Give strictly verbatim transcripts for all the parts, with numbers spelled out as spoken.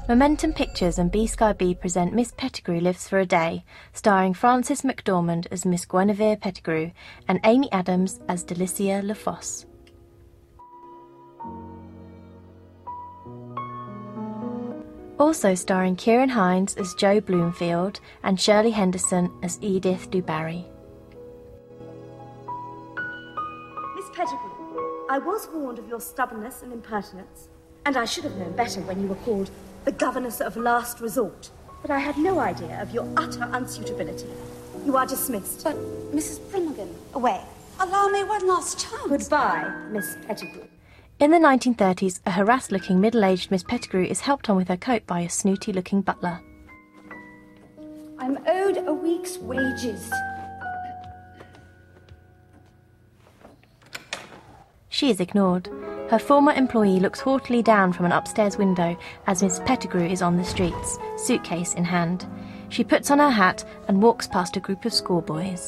Momentum Pictures and B Sky B present Miss Pettigrew Lives for a Day, starring Frances McDormand as Miss Guinevere Pettigrew and Amy Adams as Delicia LaFosse. Also starring Kieran Hines as Joe Bloomfield and Shirley Henderson as Edith DuBarry. Miss Pettigrew, I was warned of your stubbornness and impertinence, and I should have known better when you were called the governess of last resort. But I had no idea of your utter unsuitability. You are dismissed. But, Missus Brummagem, away. Allow me one last chance. Goodbye, Miss Pettigrew. In the nineteen thirties, a harassed-looking middle-aged Miss Pettigrew is helped on with her coat by a snooty-looking butler. I'm owed a week's wages. She is ignored. Her former employee looks haughtily down from an upstairs window as Miss Pettigrew is on the streets, suitcase in hand. She puts on her hat and walks past a group of schoolboys.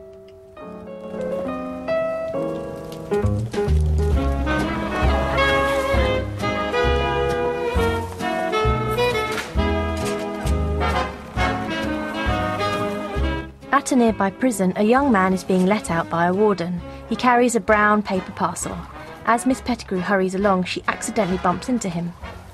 At a nearby prison, a young man is being let out by a warden. He carries a brown paper parcel. As Miss Pettigrew hurries along, she accidentally bumps into him.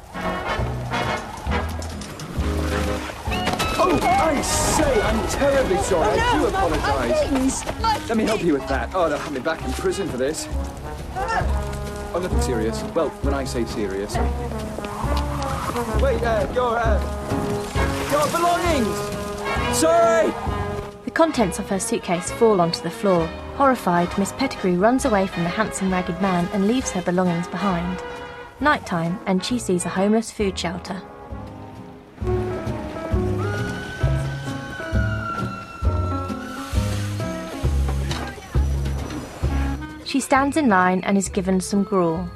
Oh, I say, I'm terribly sorry. Oh, no, I do no, apologise. please. Let me help you with that. Oh, they'll have me back in prison for this. Oh, nothing serious. Well, when I say serious. Wait, uh, your, uh, your belongings! Sorry! The contents of her suitcase fall onto the floor. Horrified, Miss Pettigrew runs away from the handsome ragged man and leaves her belongings behind. Nighttime, and she sees a homeless food shelter. She stands in line and is given some gruel.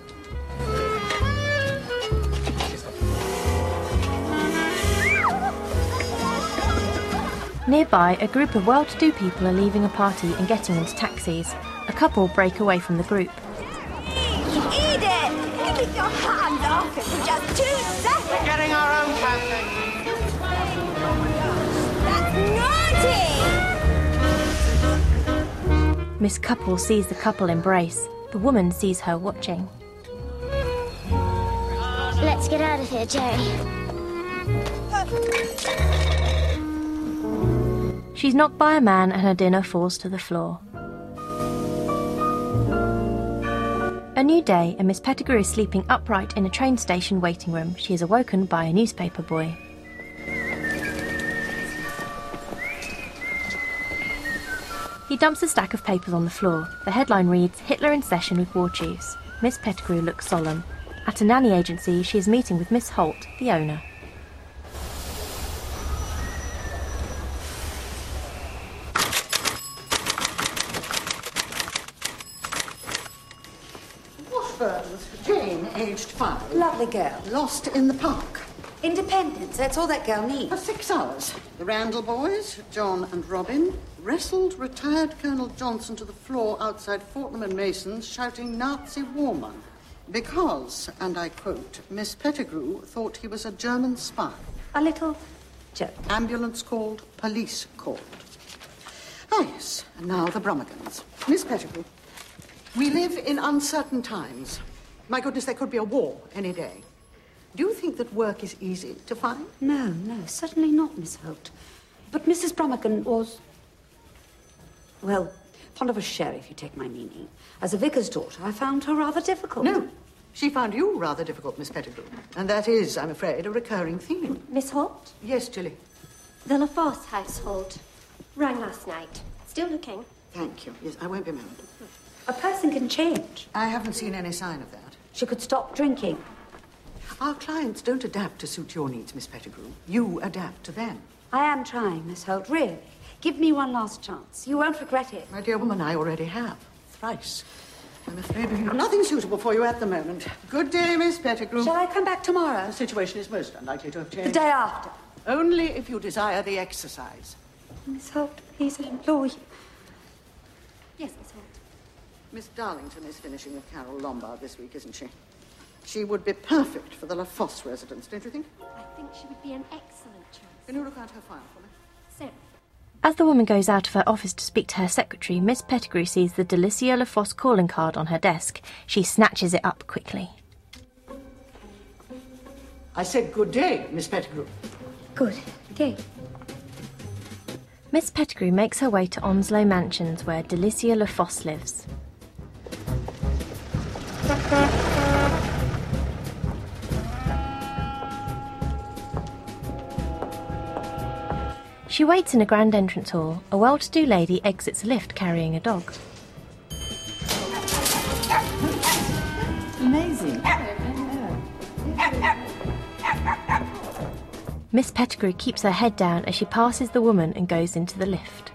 Nearby, a group of well-to-do people are leaving a party and getting into taxis. A couple break away from the group. Edith! Keep your hands off it for just two seconds! We're getting our own taxi! That's naughty! Miss Couple sees the couple embrace. The woman sees her watching. Let's get out of here, Jerry. She's knocked by a man and her dinner falls to the floor. A new day, and Miss Pettigrew is sleeping upright in a train station waiting room. She is awoken by a newspaper boy. He dumps a stack of papers on the floor. The headline reads, Hitler in session with war chiefs. Miss Pettigrew looks solemn. At a nanny agency, she is meeting with Miss Holt, the owner. Jane, aged five. Lovely girl. Lost in the park. Independence, that's all that girl needs. For six hours. The Randall boys, John and Robin, wrestled retired Colonel Johnson to the floor outside Fortnum and Mason's shouting Nazi woman. Because, and I quote, Miss Pettigrew thought he was a German spy. A little joke. Ambulance called, police called. Ah, yes, and now the Brummagans. Miss Pettigrew, we live in uncertain times. My goodness, there could be a war any day. Do you think that work is easy to find? No, no, certainly not, Miss Holt. But Missus Brummagem was, well, fond of a show, if you take my meaning. As a vicar's daughter, I found her rather difficult. No, she found you rather difficult, Miss Pettigrew. And that is, I'm afraid, a recurring theme. Miss Holt? Yes, Jilly. The LaFosse household. Rang last night. Still looking. Thank you. Yes, I won't be married. A person can change. I haven't seen any sign of that. She could stop drinking. Our clients don't adapt to suit your needs, Miss Pettigrew. You adapt to them. I am trying, Miss Holt, really. Give me one last chance. You won't regret it. My dear woman, I already have. Thrice. I'm afraid we have nothing suitable for you at the moment. Good day, Miss Pettigrew. Shall I come back tomorrow? The situation is most unlikely to have changed. The day after. Only if you desire the exercise. Miss Holt, please, I implore you. Yes, Miss Holt. Miss Darlington is finishing with Carol Lombard this week, isn't she? She would be perfect for the La Fosse residence, don't you think? I think she would be an excellent choice. Can you look out her file for me? So, As the woman goes out of her office to speak to her secretary, Miss Pettigrew sees the Delicia La Fosse calling card on her desk. She snatches it up quickly. I said good day, Miss Pettigrew. good day. Miss Pettigrew makes her way to Onslow Mansions, where Delicia La Fosse lives. She waits in a grand entrance hall. A well-to-do lady exits a lift carrying a dog. Amazing. Miss Pettigrew keeps her head down as she passes the woman and goes into the lift.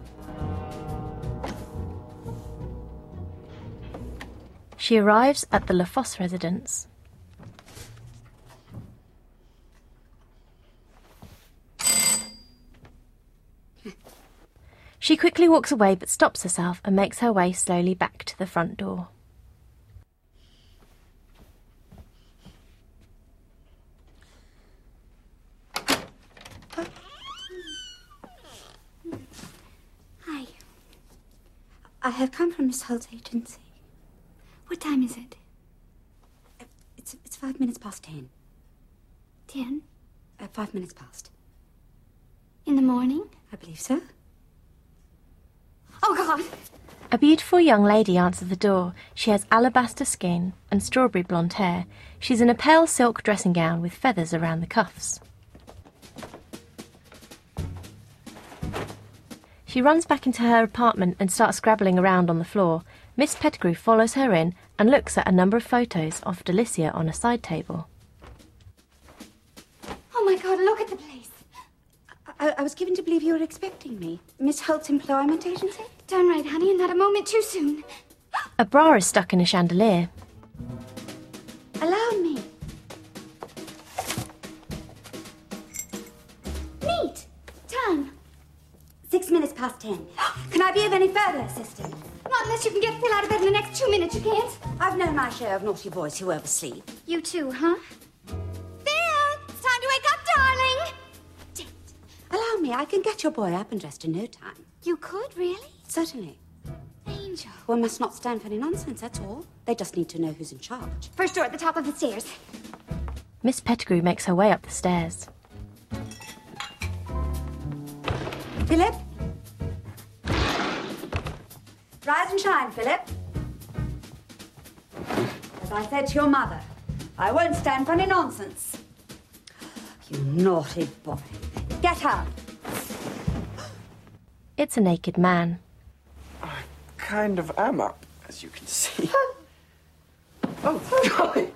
She arrives at the La Fosse residence. She quickly walks away but stops herself and makes her way slowly back to the front door. Hi. I have come from Miss Holt's agency. What time is it? It's it's five minutes past ten. Ten? Uh, five minutes past. In the morning? I believe so. Oh, God! A beautiful young lady answers the door. She has alabaster skin and strawberry blonde hair. She's in a pale silk dressing gown with feathers around the cuffs. She runs back into her apartment and starts scrabbling around on the floor. Miss Pettigrew follows her in and looks at a number of photos of Delicia on a side table. Oh, my God, look at the place. I, I was given to believe you were expecting me. Miss Holt's employment agency? Darn right, honey, and not a moment too soon. A bra is stuck in a chandelier. Allow me. Neat! Time. Six minutes past ten. Can I be of any further assistance? Not unless you can get Phil out of bed in the next two minutes, you can't. I've known my share of naughty boys who oversleep. You too, huh? Phil! It's time to wake up, darling! Dang it. Allow me, I can get your boy up and dressed in no time. You could, really? Certainly. Angel. One must not stand for any nonsense, that's all. They just need to know who's in charge. First door at the top of the stairs. Miss Pettigrew makes her way up the stairs. Philip? Rise and shine, Philip. As I said to your mother, I won't stand for any nonsense. You naughty boy. Get up. It's a naked man. I kind of am up, as you can see. Oh, golly!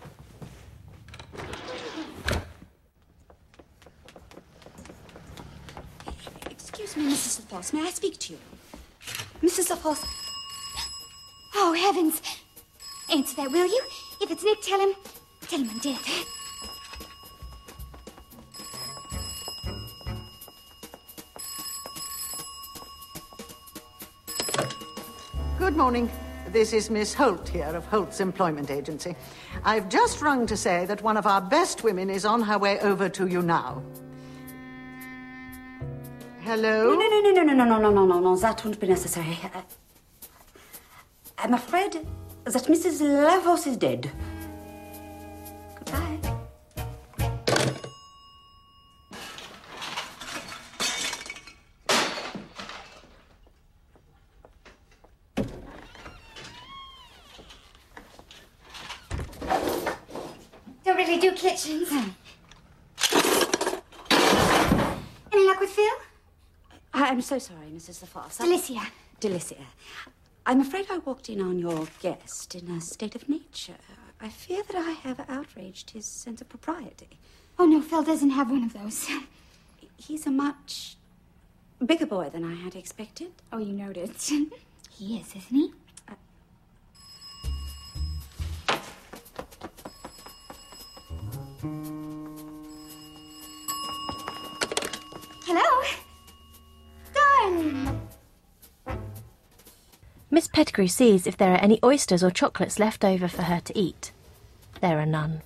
Excuse me, Missus LaFosse, may I speak to you? Missus LaFosse. Oh, heavens. Answer that, will you? If it's Nick, tell him. Tell him I'm dead. Good morning. This is Miss Holt here of Holt's Employment Agency. I've just rung to say that one of our best women is on her way over to you now. Hello? No, no, no, no, no, no, no, no, no, no, no, that won't be necessary. I, I'm afraid that Missus LaFosse is dead. Goodbye. Don't really do kitchens. Any luck with Phil? I'm so sorry, Missus LaFosse. Delicia. Delicia. I'm afraid I walked in on your guest in a state of nature. I fear that I have outraged his sense of propriety. Oh, no, Phil doesn't have one of those. He's a much bigger boy than I had expected. Oh, you noticed. He is, isn't he? Hello? Darling. Miss Pettigrew sees if there are any oysters or chocolates left over for her to eat. there are none.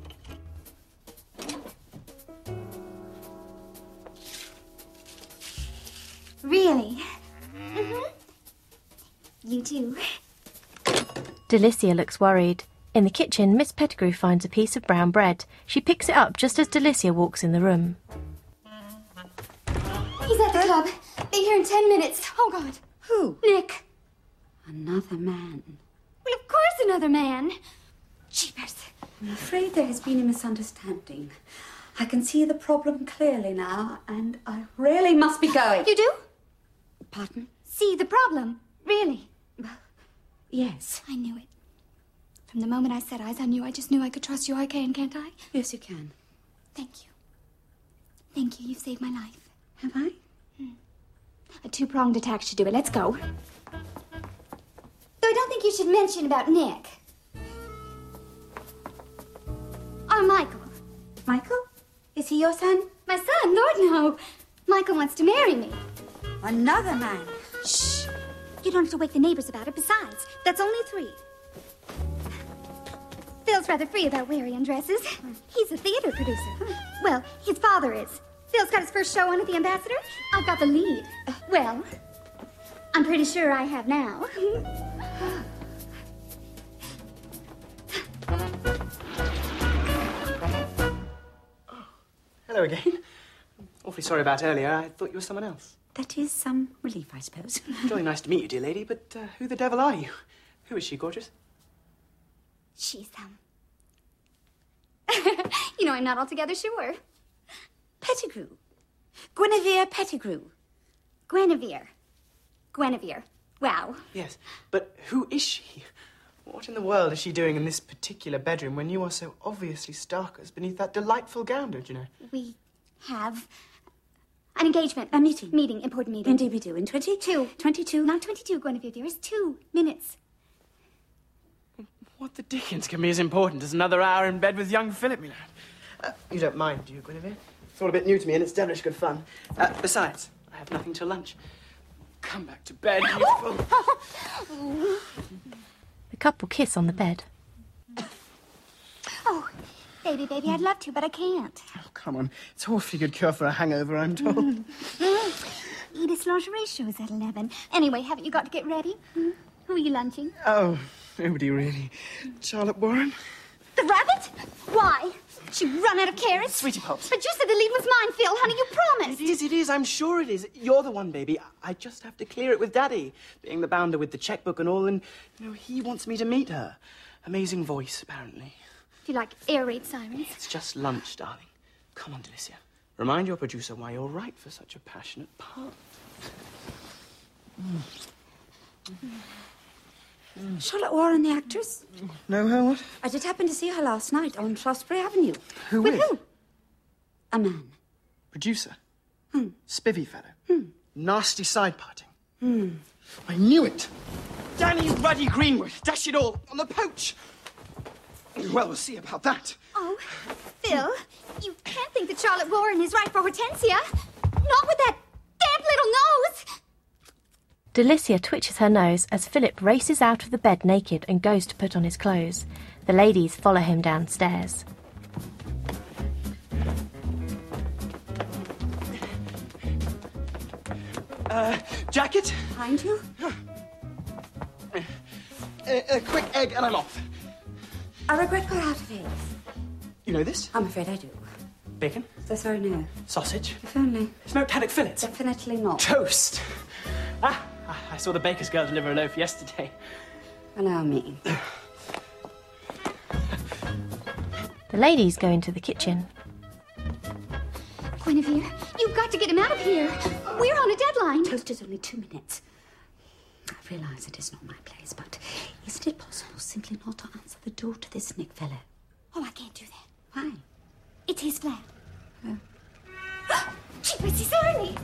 Really? Mm-hmm. You too. Delicia looks worried. In the kitchen, Miss Pettigrew finds a piece of brown bread. She picks it up just as Delicia walks in the room. He's at the club. Be here in ten minutes. Oh, God. Who? Nick. Another man. Well, of course another man. Jeepers. I'm afraid there has been a misunderstanding. I can see the problem clearly now, and I really must be going. You do? Pardon? See the problem? Really? Yes. I knew it. From the moment I set eyes on you, I just knew I could trust you. I can, can't I? Yes, you can. Thank you. Thank you. You've saved my life. Have I? Hmm. A two-pronged attack should do it. Let's go. Though I don't think you should mention about Nick. Or Michael. Michael? Is he your son? My son? Lord, no. Michael wants to marry me. Another man. Shh. You don't have to wake the neighbors about it. Besides, that's only three. Phil's rather free about where he undresses. He's a theater producer. Well, his father is. Phil's got his first show on at the Ambassador. I've got the lead. Well, I'm pretty sure I have now. Hello again. Awfully sorry about earlier. I thought you were someone else. That is some relief, I suppose. Jolly nice to meet you, dear lady, but uh, who the devil are you? Who is she, gorgeous? She's, um... you know, I'm not altogether sure. Pettigrew. Guinevere Pettigrew. Guinevere. Guinevere. Wow. Yes, but who is she? What in the world is she doing in this particular bedroom when you are so obviously starkers beneath that delightful gown, don't you know? We have an engagement. A meeting. Meeting, important meeting. Indeed we do. In twenty-two. Twenty-two. Not twenty-two, Guinevere, dearest. Two minutes. What the dickens can be as important as another hour in bed with young Philip, you know? Uh, you don't mind, do you, Guinevere? It's all a bit new to me, and it's devilish good fun. Uh, besides, I have nothing till lunch. Come back to bed, you fool. The couple kiss on the bed. Oh, baby, baby, I'd love to, but I can't. Oh, come on. It's awfully good cure for a hangover, I'm told. Mm. Edith's lingerie show's at eleven. Anyway, haven't you got to get ready? Hmm? Who are you lunching? Oh, nobody really. Charlotte Warren. The rabbit? Why? She run out of carrots? Sweetie Pops. But you said the lead was mine, Phil. Honey, you promised. It is, it is. I'm sure it is. You're the one, baby. I just have to clear it with Daddy. Being the bounder with the checkbook and all, and, you know, he wants me to meet her. Amazing voice, apparently. Do you like air raid sirens? It's just lunch, darling. Come on, Delicia. Remind your producer why you're right for such a passionate part. Mm. Mm. Mm. Charlotte Warren, the actress? Know her, what? I did happen to see her last night on Shaftesbury Avenue. Who with? With who? A man. Producer? Hmm. Spivvy fellow? Hmm. Nasty side parting? Hmm. I knew it! Danny Ruddy Greenwood, dash it all, on the poach! Well, we'll see about that. Oh, Phil, you can't think that Charlotte Warren is right for Hortensia. Not with that damp little nose! Delicia twitches her nose as Philip races out of the bed naked and goes to put on his clothes. The ladies follow him downstairs. Uh, jacket? Behind you? A, a quick egg and I'm off. I regret we're out of eggs. You know this? I'm afraid I do. Bacon? So sorry, no. Sausage? If only. Smoked haddock fillets? Definitely not. Toast! Ah, I saw the baker's girl deliver a loaf yesterday. Allow me. The ladies go into the kitchen. Guinevere, you've got to get him out of here. We're on a deadline. Toast is only two minutes. I realise it is not my place, but isn't it possible simply not to answer the door to this Nick fellow? Oh, I can't do that. Why? It's his flat. Oh. Jeepers, he's early.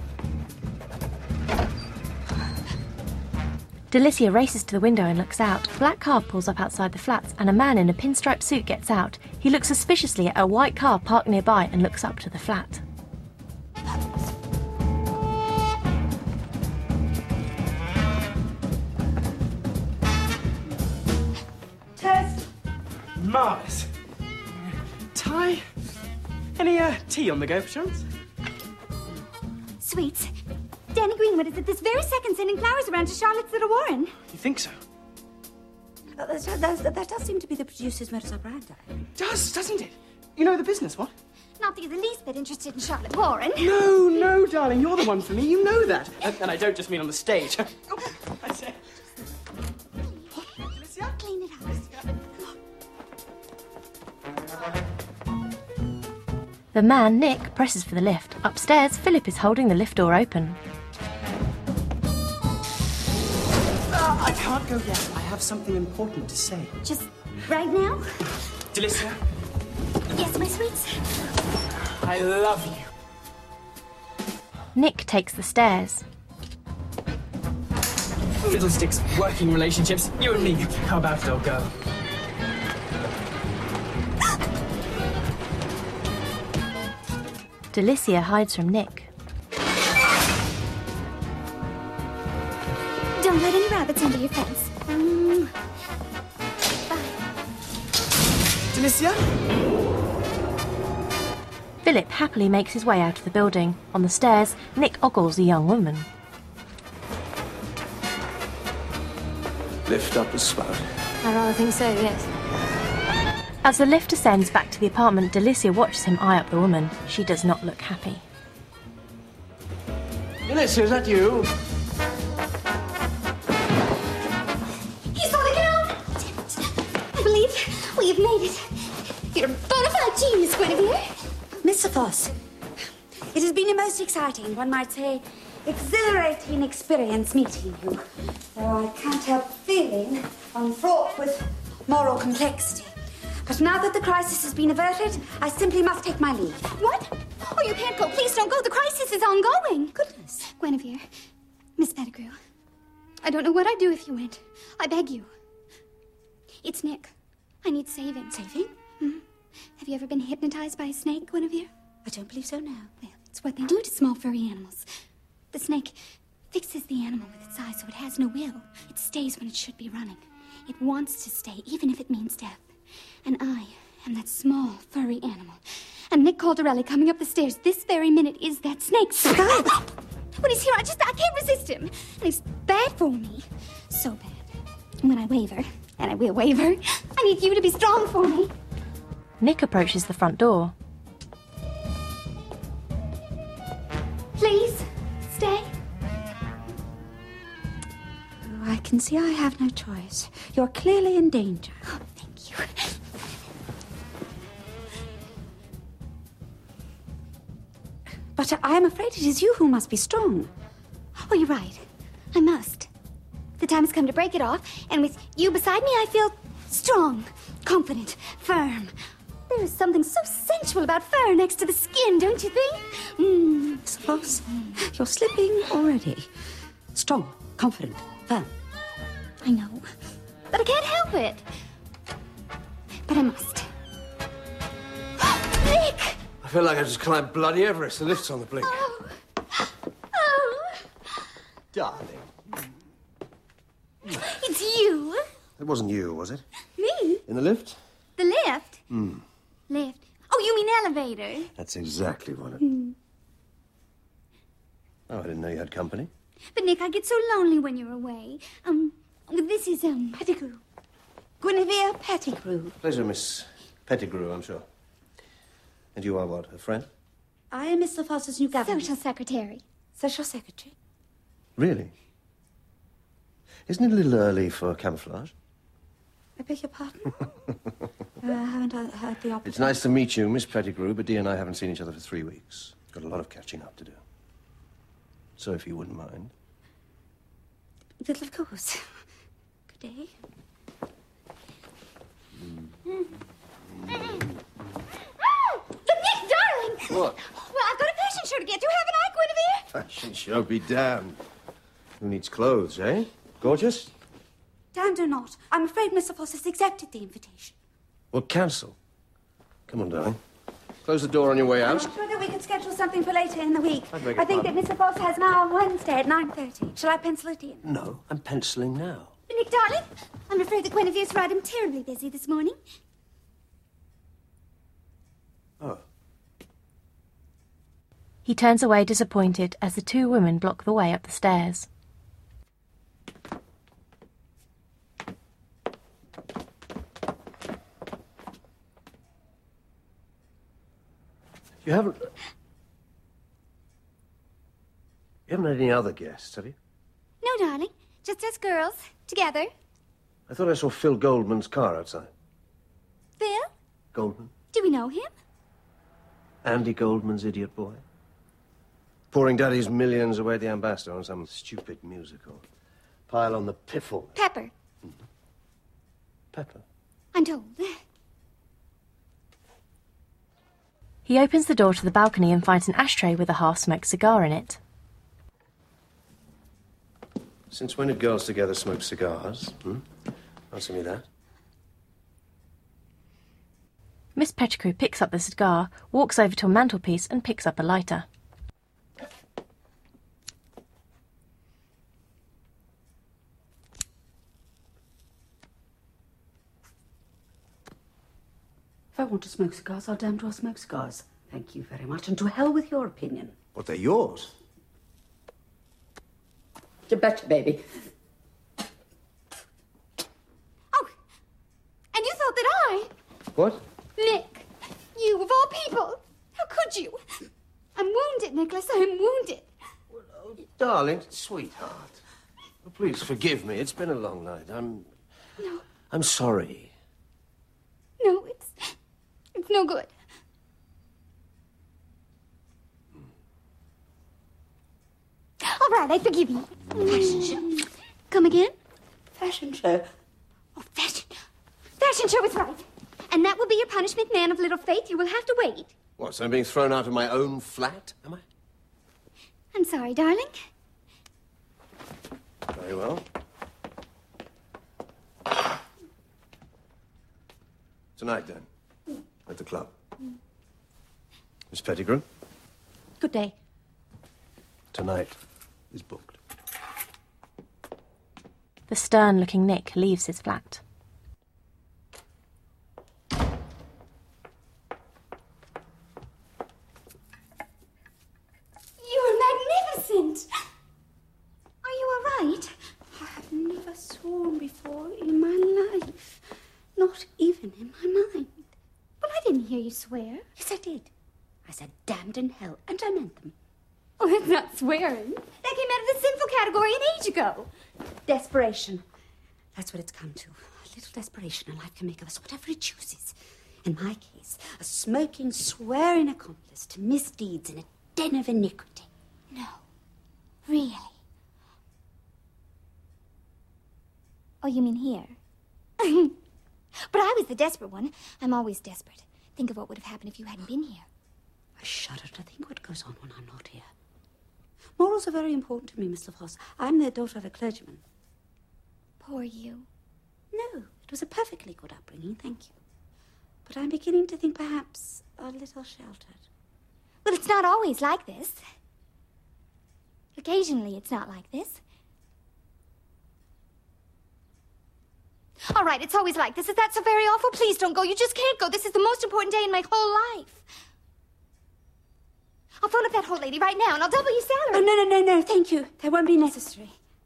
Delicia races to the window and looks out. A black car pulls up outside the flats and a man in a pinstripe suit gets out. He looks suspiciously at a white car parked nearby and looks up to the flat. Test. Marvellous. tie. Any uh, tea on the go, perchance? Sweets. Danny Greenwood is at this very second sending flowers around to Charlotte's little Warren. You think so? Uh, that, that, that does seem to be the producer's modus operandi. It does, doesn't it? You know the business, what? Not that you're the least bit interested in Charlotte Warren. No, no, darling, you're the one for me. You know that. And, and I don't just mean on the stage. Oh, I say. Alicia? Clean it up. The man, Nick, presses for the lift. Upstairs, Philip is holding the lift door open. Uh, I can't go yet. I have something important to say. Just right now? Delicia? Yes, my sweets? I love you. Nick takes the stairs. Fiddlesticks, working relationships. You and me. How about it, old girl? Delicia hides from Nick. Don't let any rabbits under your fence. Mm. Delicia? Philip happily makes his way out of the building. On the stairs, Nick ogles a young woman. Lift up the spout. I rather think so, yes. As the lift descends back to the apartment, Delicia watches him eye up the woman. She does not look happy. Delicia, is that you? He's falling down! I believe we have made it. You're a bona fide genius, Guinevere. Mister Foss, it has been a most exciting, one might say, exhilarating experience meeting you. Though I can't help feeling I'm fraught with moral complexity. But now that the crisis has been averted, I simply must take my leave. What? Oh, you can't go. Please don't go. The crisis is ongoing. Goodness. Guinevere, Miss Pettigrew, I don't know what I'd do if you went. I beg you. It's Nick. I need saving. Saving? Mm-hmm. Have you ever been hypnotized by a snake, Guinevere? I don't believe so now. Well, it's what they do to small furry animals. The snake fixes the animal with its eyes so it has no will. It stays when it should be running. It wants to stay, even if it means death. And I am that small, furry animal. And Nick Caldarelli coming up the stairs this very minute is that snake. When he's here, I just, I can't resist him. And he's bad for me. So bad. When I waver, and I will waver, I need you to be strong for me. Nick approaches the front door. Please, stay. Oh, I can see I have no choice. You're clearly in danger. Oh, thank you. But I am afraid it is you who must be strong. Oh, you're right. I must. The time has come to break it off, and with you beside me, I feel strong, confident, firm. There is something so sensual about fur next to the skin, don't you think? Mm. Miss Foss, you're slipping already. Strong, confident, firm. I know, but I can't help it. But I must. Nick! I feel like I just climbed bloody Everest. The lift's on the blink. Oh. Oh. Darling. It's you. It wasn't you, was it? Me? In the lift? The lift? Hmm. Lift. Oh, you mean elevator? That's exactly what it... Mm. Oh, I didn't know you had company. But, Nick, I get so lonely when you're away. Um, this is, um... Pettigrew. Guinevere Pettigrew. Pleasure, Miss Pettigrew, I'm sure. And you are what, a friend? I am Mister Foss's new governor. Social secretary. Social secretary. Really? Isn't it a little early for camouflage? I beg your pardon? uh, haven't I had the opportunity? It's nice to meet you, Miss Pettigrew, but Dee and I haven't seen each other for three weeks. Got a lot of catching up to do. So if you wouldn't mind. Well, of course. Good day. Mm. Mm. Mm. Oh, but Nick, darling! What? Well, I've got a fashion show to get to, haven't I, Guinevere? Fashion show be damned. Who needs clothes, eh? Gorgeous? Dan, do not. I'm afraid Mister Foss has accepted the invitation. Well, cancel. Come on, darling. Close the door on your way out. I'm sure that we could schedule something for later in the week. I beg your I think pardon? that Mister Foss has now on Wednesday at nine thirty. Shall I pencil it in? No, I'm penciling now. But Nick, darling, I'm afraid that Guinevere's right. I'm terribly busy this morning. Oh. He turns away disappointed as the two women block the way up the stairs. You haven't... You haven't had any other guests, have you? No, darling. Just us girls. Together. I thought I saw Phil Goldman's car outside. Phil? Goldman? Do we know him? Andy Goldman's idiot boy? Pouring daddy's millions away at the ambassador on some stupid musical. Pile on the piffle. Pepper. Mm-hmm. Pepper? I'm told. He opens the door to the balcony and finds an ashtray with a half-smoked cigar in it. Since when did girls together smoke cigars? Hmm? Answer me that. Miss Pettigrew picks up the cigar, walks over to a mantelpiece and picks up a lighter. If I want to smoke cigars, I'll damn well smoke cigars. Thank you very much, and to hell with your opinion. What, they're yours? You betcha, baby. Oh, and you thought that I... What? Nick, you of all people. How could you? I'm wounded, Nicholas, I'm wounded. Well, oh, darling, sweetheart. Oh, please forgive me. It's been a long night. I'm... No. I'm sorry. No, it's... It's no good. All right, I forgive you. Fashion show. Come again? Fashion show. Oh, fashion. Fashion show is right. And that will be your punishment, man of little faith. You will have to wait. What, so I'm being thrown out of my own flat, am I? I'm sorry, darling. Very well. Tonight, then. At the club. Miss Pettigrew? Good day. Tonight is booked. The stern-looking Nick leaves his flat. You're magnificent. Are you all right? I have never sworn before in my life. Not even in my mind. Well, I didn't hear you swear. Yes, I did. I said damned in hell, and I meant them. Oh, that's not swearing. That came out of the sinful category an age ago. Desperation. That's what it's come to. A little desperation, and life can make of us whatever it chooses. In my case, a smoking, swearing accomplice to misdeeds in a den of iniquity. No. Really? Oh, you mean here? But I was the desperate one. I'm always desperate. Think of what would have happened if you hadn't been here. I shudder to think what goes on when I'm not here. Morals are very important to me, Miss LaFosse. I'm the daughter of a clergyman. Poor you. No, it was a perfectly good upbringing, thank you. But I'm beginning to think perhaps a little sheltered. Well, it's not always like this. Occasionally, it's not like this. All right, it's always like this. Is that so very awful? Please don't go. You just can't go. This is the most important day in my whole life. I'll phone up that whole lady right now, and I'll double your salary. Oh, no, no, no, no, thank you. That won't be necessary.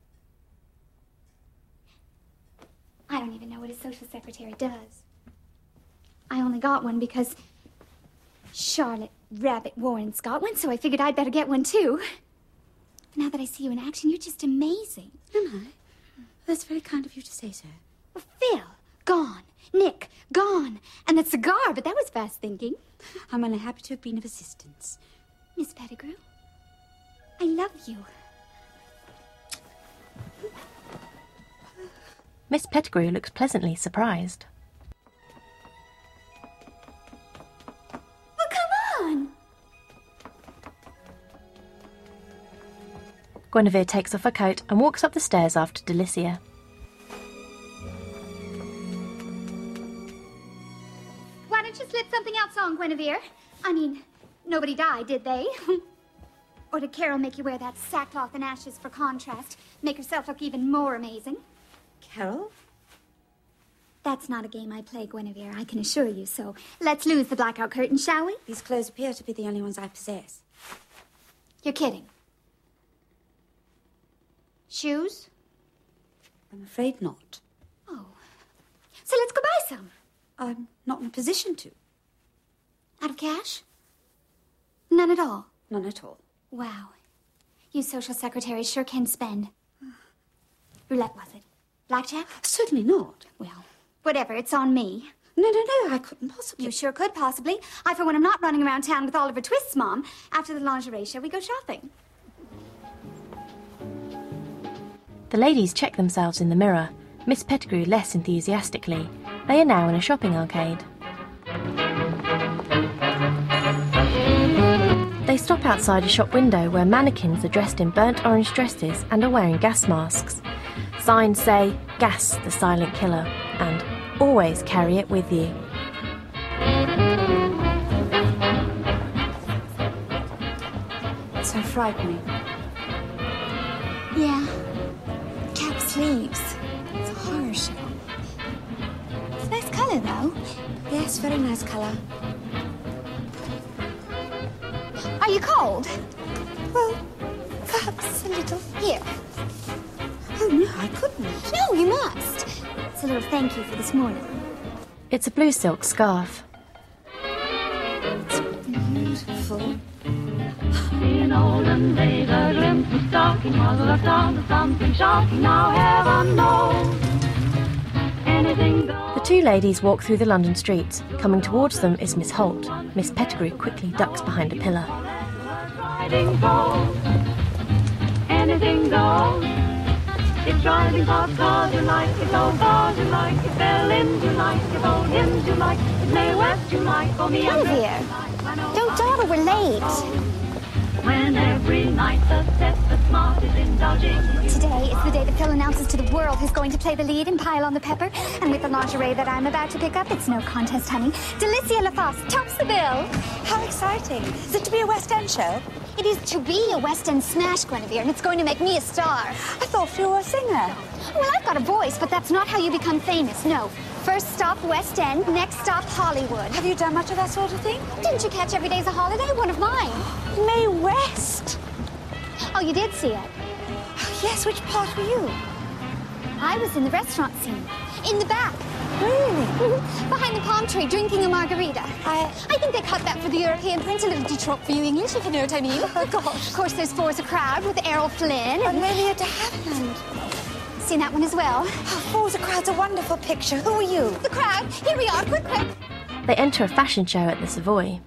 I don't even know what a social secretary does. I only got one because Charlotte Rabbit Warren's got one, so I figured I'd better get one, too. Now that I see you in action, you're just amazing. Am I? That's very kind of you to say so. Well, Phil, gone. Nick, gone. And that cigar, but that was fast thinking. I'm only happy to have been of assistance. Miss Pettigrew, I love you. Miss Pettigrew looks pleasantly surprised. Well, come on. Guinevere takes off her coat and walks up the stairs after Delicia. Why don't you slip something else on, Guinevere? I mean, nobody died, did they? Or did Carol make you wear that sackcloth and ashes for contrast? Make herself look even more amazing? Carol? That's not a game I play, Guinevere, I can assure you. So let's lose the blackout curtain, shall we? These clothes appear to be the only ones I possess. You're kidding. Shoes? I'm afraid not. Oh. So let's go buy some. I'm not in a position to. Out of cash? None at all? None at all. Wow. You social secretaries sure can spend. Roulette, was it? Blackjack? Certainly not. Well, whatever, it's on me. No, no, no, I couldn't possibly. You sure could, possibly. I, for one, am not running around town with Oliver Twist's mom. After the lingerie show, we go shopping. The ladies check themselves in the mirror, Miss Pettigrew less enthusiastically. They are now in a shopping arcade. They stop outside a shop window where mannequins are dressed in burnt orange dresses and are wearing gas masks. Signs say, "Gas the silent killer," and "Always carry it with you." It's so frightening. Yeah. Cap sleeves. It's a horror show. It's a nice colour, though. Yes, very nice colour. Are you cold? Well, perhaps a little. Here. Oh, no, I couldn't. No, you must. It's a little thank you for this morning. It's a blue silk scarf. It's beautiful. In olden days, a glimpse of stocking was a sound of something shocking. Now heaven knows anything goes. The two ladies walk through the London streets. Coming towards them is Miss Holt. Miss Pettigrew quickly ducks behind a pillar. Riding pole, anything goes. It's driving fast cars you like, it's old cars you like, it's Berlin you like, it's old hymns you like, it's May West you like, for me and Guinevere, don't dawdle, we're late. When every night the set the smart is indulging. Today is the day that Phil announces to the world who's going to play the lead in Pile on the Pepper. And with the lingerie that I'm about to pick up, it's no contest, honey. Delicia LaFosse tops the bill. How exciting. Is it to be a West End show? It is to be a West End smash, Guinevere, and it's going to make me a star. I thought you were a singer. Well, I've got a voice, but that's not how you become famous, no. First stop West End, next stop Hollywood. Have you done much of that sort of thing? Didn't you catch Every Day's a Holiday? One of mine. Mae West. Oh, you did see it? Yes, which part were you? I was in the restaurant scene. In the back. Really? Behind the palm tree, drinking a margarita. I I think they cut that for the European print, a little de trop for you English, if you know what I mean. Oh, gosh. Of course, there's Four's a Crowd with Errol Flynn. And Amelia de Havilland. Seen that one as well? Oh, Four's a Crowd's a wonderful picture. Who are you? The crowd. Here we are. Quick, quick. They enter a fashion show at the Savoy.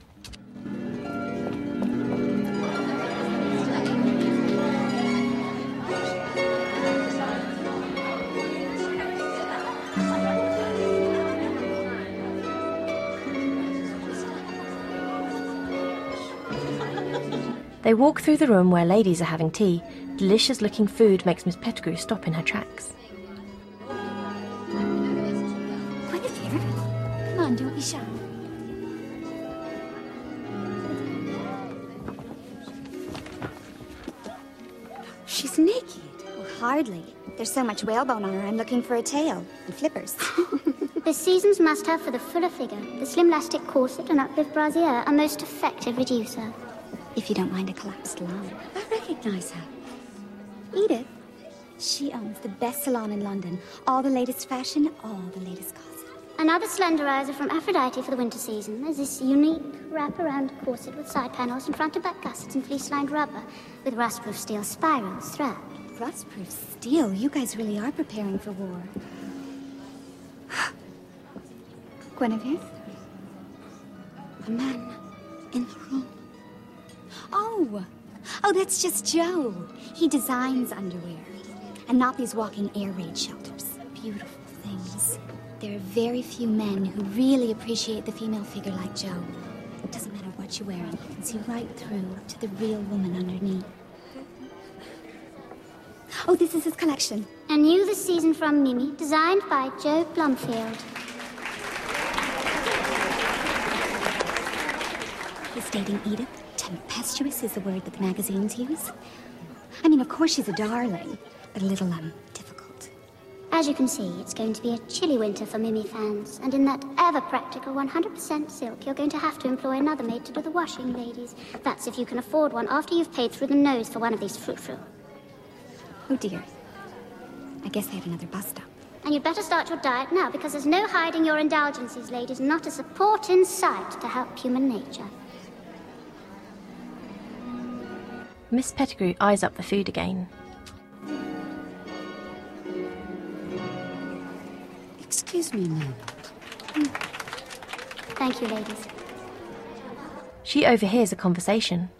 They walk through the room where ladies are having tea. Delicious-looking food makes Miss Pettigrew stop in her tracks. Guinevere, come on, don't be shy. She's naked. Well, hardly. There's so much whalebone on her, I'm looking for a tail. And flippers. The season's must-have for the fuller figure. The slim elastic corset and uplift brassiere, a most effective reducer. If you don't mind a collapsed line. I recognize her. Edith. She owns the best salon in London. All the latest fashion, all the latest gossip. Another slenderizer from Aphrodite for the winter season is this unique wrap-around corset with side panels and front and back gussets and fleece-lined rubber with rust-proof steel spirals throughout. Rust-proof steel? You guys really are preparing for war. Guinevere? A man in the room. Oh! Oh, that's just Joe. He designs underwear. And not these walking air raid shelters. Beautiful things. There are very few men who really appreciate the female figure like Joe. It doesn't matter what you're wearing. You can see right through to the real woman underneath. Oh, this is his collection. And new this season from Mimi, designed by Joe Blumfield. He's dating Edith. Tempestuous is the word that the magazines use. I mean, of course she's a darling, but a little, um, difficult. As you can see, it's going to be a chilly winter for Mimi fans, and in that ever-practical one hundred percent silk, you're going to have to employ another maid to do the washing, ladies. That's if you can afford one after you've paid through the nose for one of these frou-frou. Oh, dear. I guess I had another bust-up. And you'd better start your diet now, because there's no hiding your indulgences, ladies, not a support in sight to help human nature. Miss Pettigrew eyes up the food again. Excuse me a moment. Thank you, ladies. She overhears a conversation.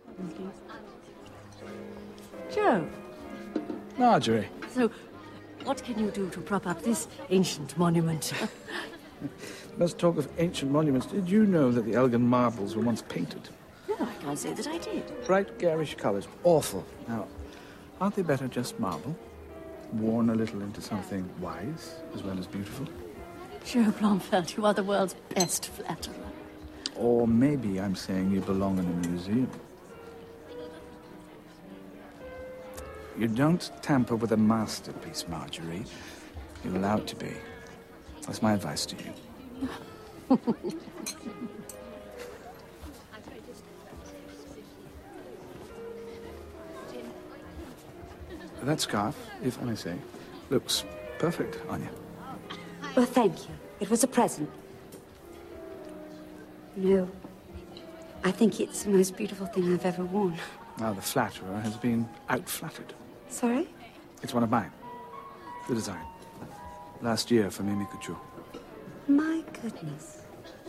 Joe. Marjorie. So, what can you do to prop up this ancient monument? Let's talk of ancient monuments. Did you know that the Elgin marbles were once painted? No, I can't say that I did. Bright, garish colours. Awful. Now, aren't they better just marble? Worn a little into something wise as well as beautiful? Joe Blomfeld, you are the world's best flatterer. Or maybe I'm saying you belong in a museum. You don't tamper with a masterpiece, Marjorie. You're allowed to be. That's my advice to you. That scarf, if I may say, looks perfect on you. Well, thank you. It was a present. No. I think it's the most beautiful thing I've ever worn. Now the flatterer has been out-flattered. Sorry? It's one of mine. The design. Last year for Mimi Couture. My goodness.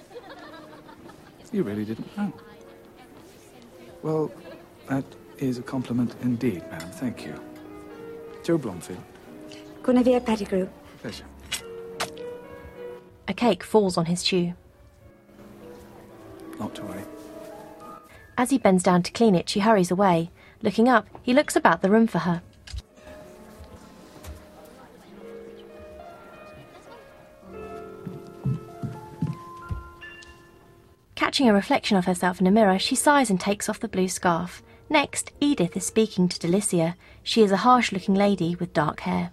You really didn't know. Well, that is a compliment indeed, madam. Thank you. Joe Blomfield. Guinevere Pettigrew. Pleasure. A cake falls on his shoe. Not to worry. As he bends down to clean it, she hurries away. Looking up, he looks about the room for her. Catching a reflection of herself in a mirror, she sighs and takes off the blue scarf. Next, Edith is speaking to Delicia. She is a harsh-looking lady with dark hair.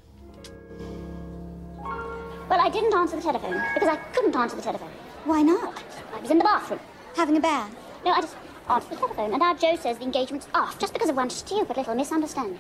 Well, I didn't answer the telephone, because I couldn't answer the telephone. Why not? I was in the bathroom. Having a bath? No, I just answered the telephone, and now Joe says the engagement's off, just because of one stupid little misunderstanding.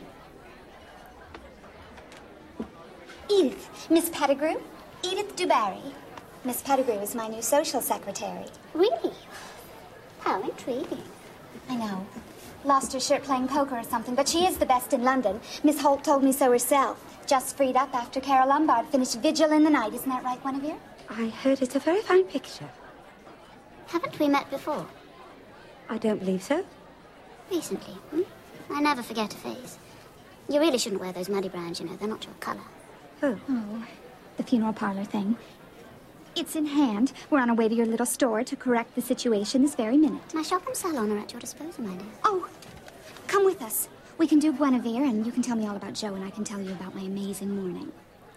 Edith. Miss Pettigrew? Edith Dubarry. Miss Pettigrew is my new social secretary. Really? How intriguing. I know. Lost her shirt playing poker or something, but she is the best in London. Miss Holt told me so herself. Just freed up after Carol Lombard finished Vigil in the Night. Isn't that right, Guinevere? I heard it's a very fine picture. Haven't we met before? I don't believe so. Recently, hmm? I never forget a face. You really shouldn't wear those muddy browns, you know. They're not your colour. Oh. Oh, the funeral parlor thing. It's in hand. We're on our way to your little store to correct the situation this very minute. My shop and salon are at your disposal, my dear. Oh, come with us. We can do Guinevere, and you can tell me all about Joe, and I can tell you about my amazing morning.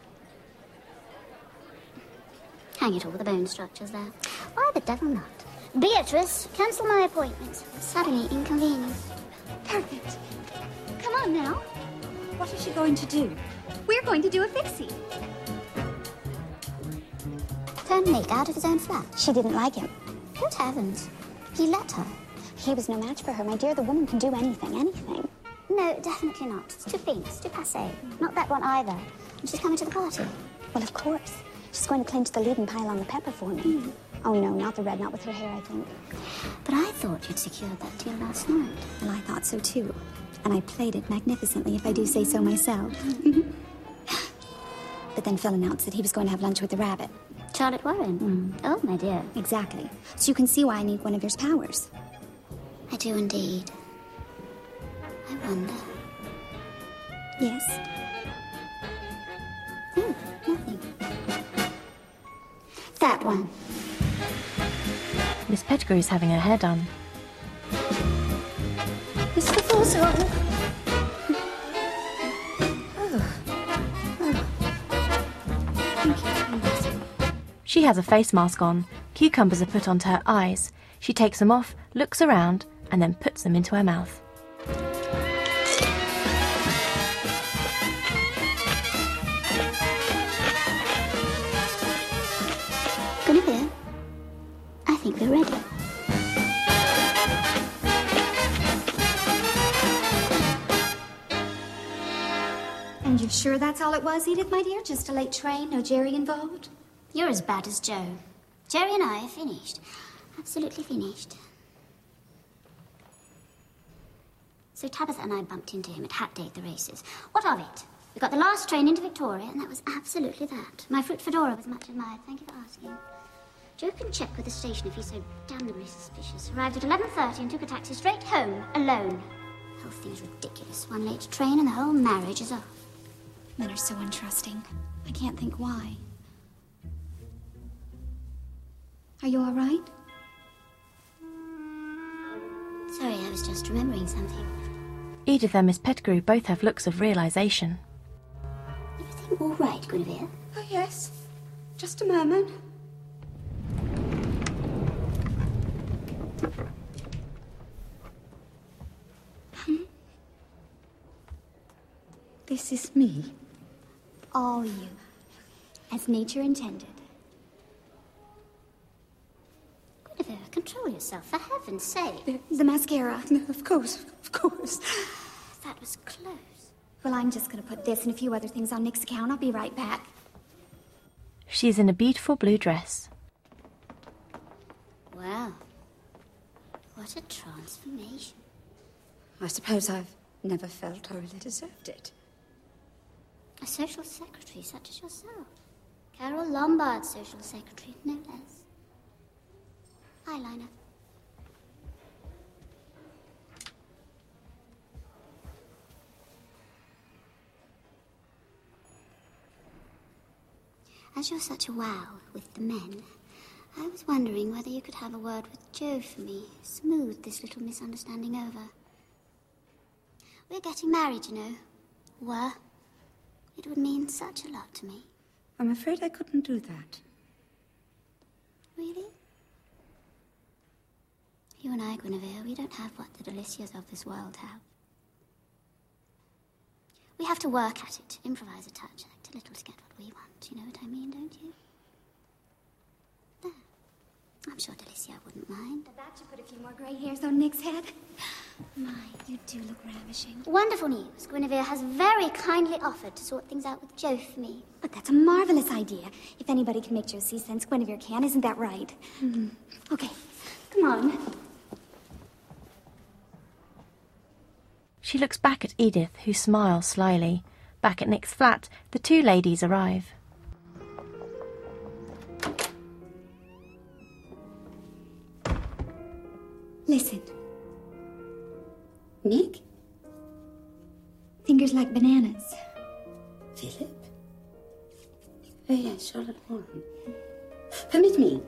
Hang it all, the bone structures there. Why the devil not? Beatrice, cancel my appointments. Suddenly inconvenienced. Perfect. Come on now. What is she going to do? We're going to do a fixie. Turn Nick out of his own flat. She didn't like him. Good heavens. He let her. He was no match for her, my dear. The woman can do anything, anything. No, definitely not. It's too pink, it's too passé. Not that one either. And she's coming to the party. Well, of course. She's going to clinch the lead and pile on the pepper for me. Mm. Oh, no, not the red, not with her hair, I think. But I thought you'd secured that deal last night. Well, I thought so, too. And I played it magnificently, if I do say so myself. But then Phil announced that he was going to have lunch with the rabbit. Charlotte Warren? Mm. Oh, my dear. Exactly. So you can see why I need Guinevere's powers. I do indeed. I wonder. Yes? Oh, nothing. That one. Miss Pettigrew is having her hair done. Mister Falzone. Oh. Oh. Thank you. She has a face mask on. Cucumbers are put onto her eyes. She takes them off, looks around, and then puts them into her mouth. think we're ready. And you're sure that's all it was, Edith, my dear? Just a late train, no Jerry involved? You're as bad as Joe. Jerry and I are finished. Absolutely finished. So Tabitha and I bumped into him at Hatgate the races. What of it? We got the last train into Victoria, and that was absolutely that. My fruit fedora was much admired. Thank you for asking. Joe can check with the station if he's so damnably suspicious. Arrived at eleven thirty and took a taxi straight home, alone. The whole thing's ridiculous. One late train and the whole marriage is off. Men are so untrusting. I can't think why. Are you all right? Sorry, I was just remembering something. Edith and Miss Pettigrew both have looks of realization. Everything all right, Guinevere? Oh, yes. Just a moment. Hmm? This is me. All you. As nature intended. Guinevere, control yourself, for heaven's sake. The, the mascara. No, of course, of course. That was close. Well, I'm just going to put this and a few other things on Nick's account. I'll be right back. She's in a beautiful blue dress. Wow. What a transformation. I suppose I've never felt I really deserved it. A social secretary such as yourself. Carol Lombard's social secretary, no less. Eyeliner. As you're such a wow with the men, I was wondering whether you could have a word with Joe for me. Smooth this little misunderstanding over. We're getting married, you know. Were. It would mean such a lot to me. I'm afraid I couldn't do that. Really? You and I, Guinevere, we don't have what the Delicias of this world have. We have to work at it, improvise a touch, act a little to get what we want. You know what I mean, don't you? There. I'm sure Delicia wouldn't mind. That should put a few more grey hairs on Nick's head. My, you do look ravishing. Wonderful news. Guinevere has very kindly offered to sort things out with Joe for me. But that's a marvelous idea. If anybody can make Joe see sense, Guinevere can. Isn't that right? Mm-hmm. Okay, come on. She looks back at Edith, who smiles slyly. Back at Nick's flat, the two ladies arrive. Listen. Nick? Fingers like bananas. Philip? Oh, yes, Charlotte Warren. Permit me.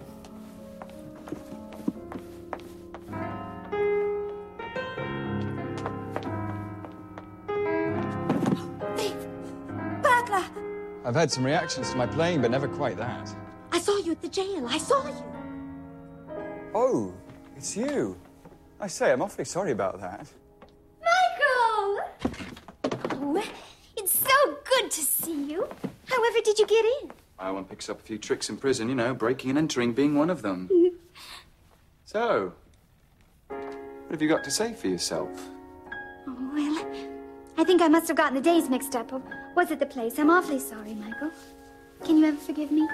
Burglar! I've had some reactions to my playing, but never quite that. I saw you at the jail. I saw you. Oh, it's you. I say, I'm awfully sorry about that. Michael! Oh, it's so good to see you. However did you get in? I one picks up a few tricks in prison, you know, breaking and entering being one of them. So, what have you got to say for yourself? Oh, well, I think I must have gotten the days mixed up. Or was it the place? I'm awfully sorry, Michael. Can you ever forgive me?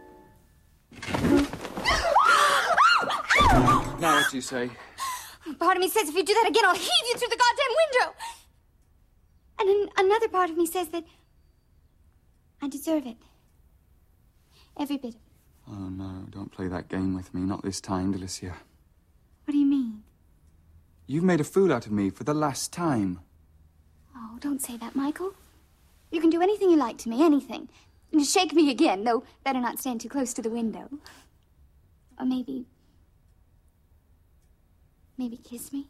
Now what do you say? Part of me says if you do that again, I'll heave you through the goddamn window. And an- another part of me says that I deserve it. Every bit of it. Oh, no, don't play that game with me. Not this time, Delicia. What do you mean? You've made a fool out of me for the last time. Oh, don't say that, Michael. You can do anything you like to me, anything. And shake me again, though better not stand too close to the window. Or maybe... Maybe kiss me?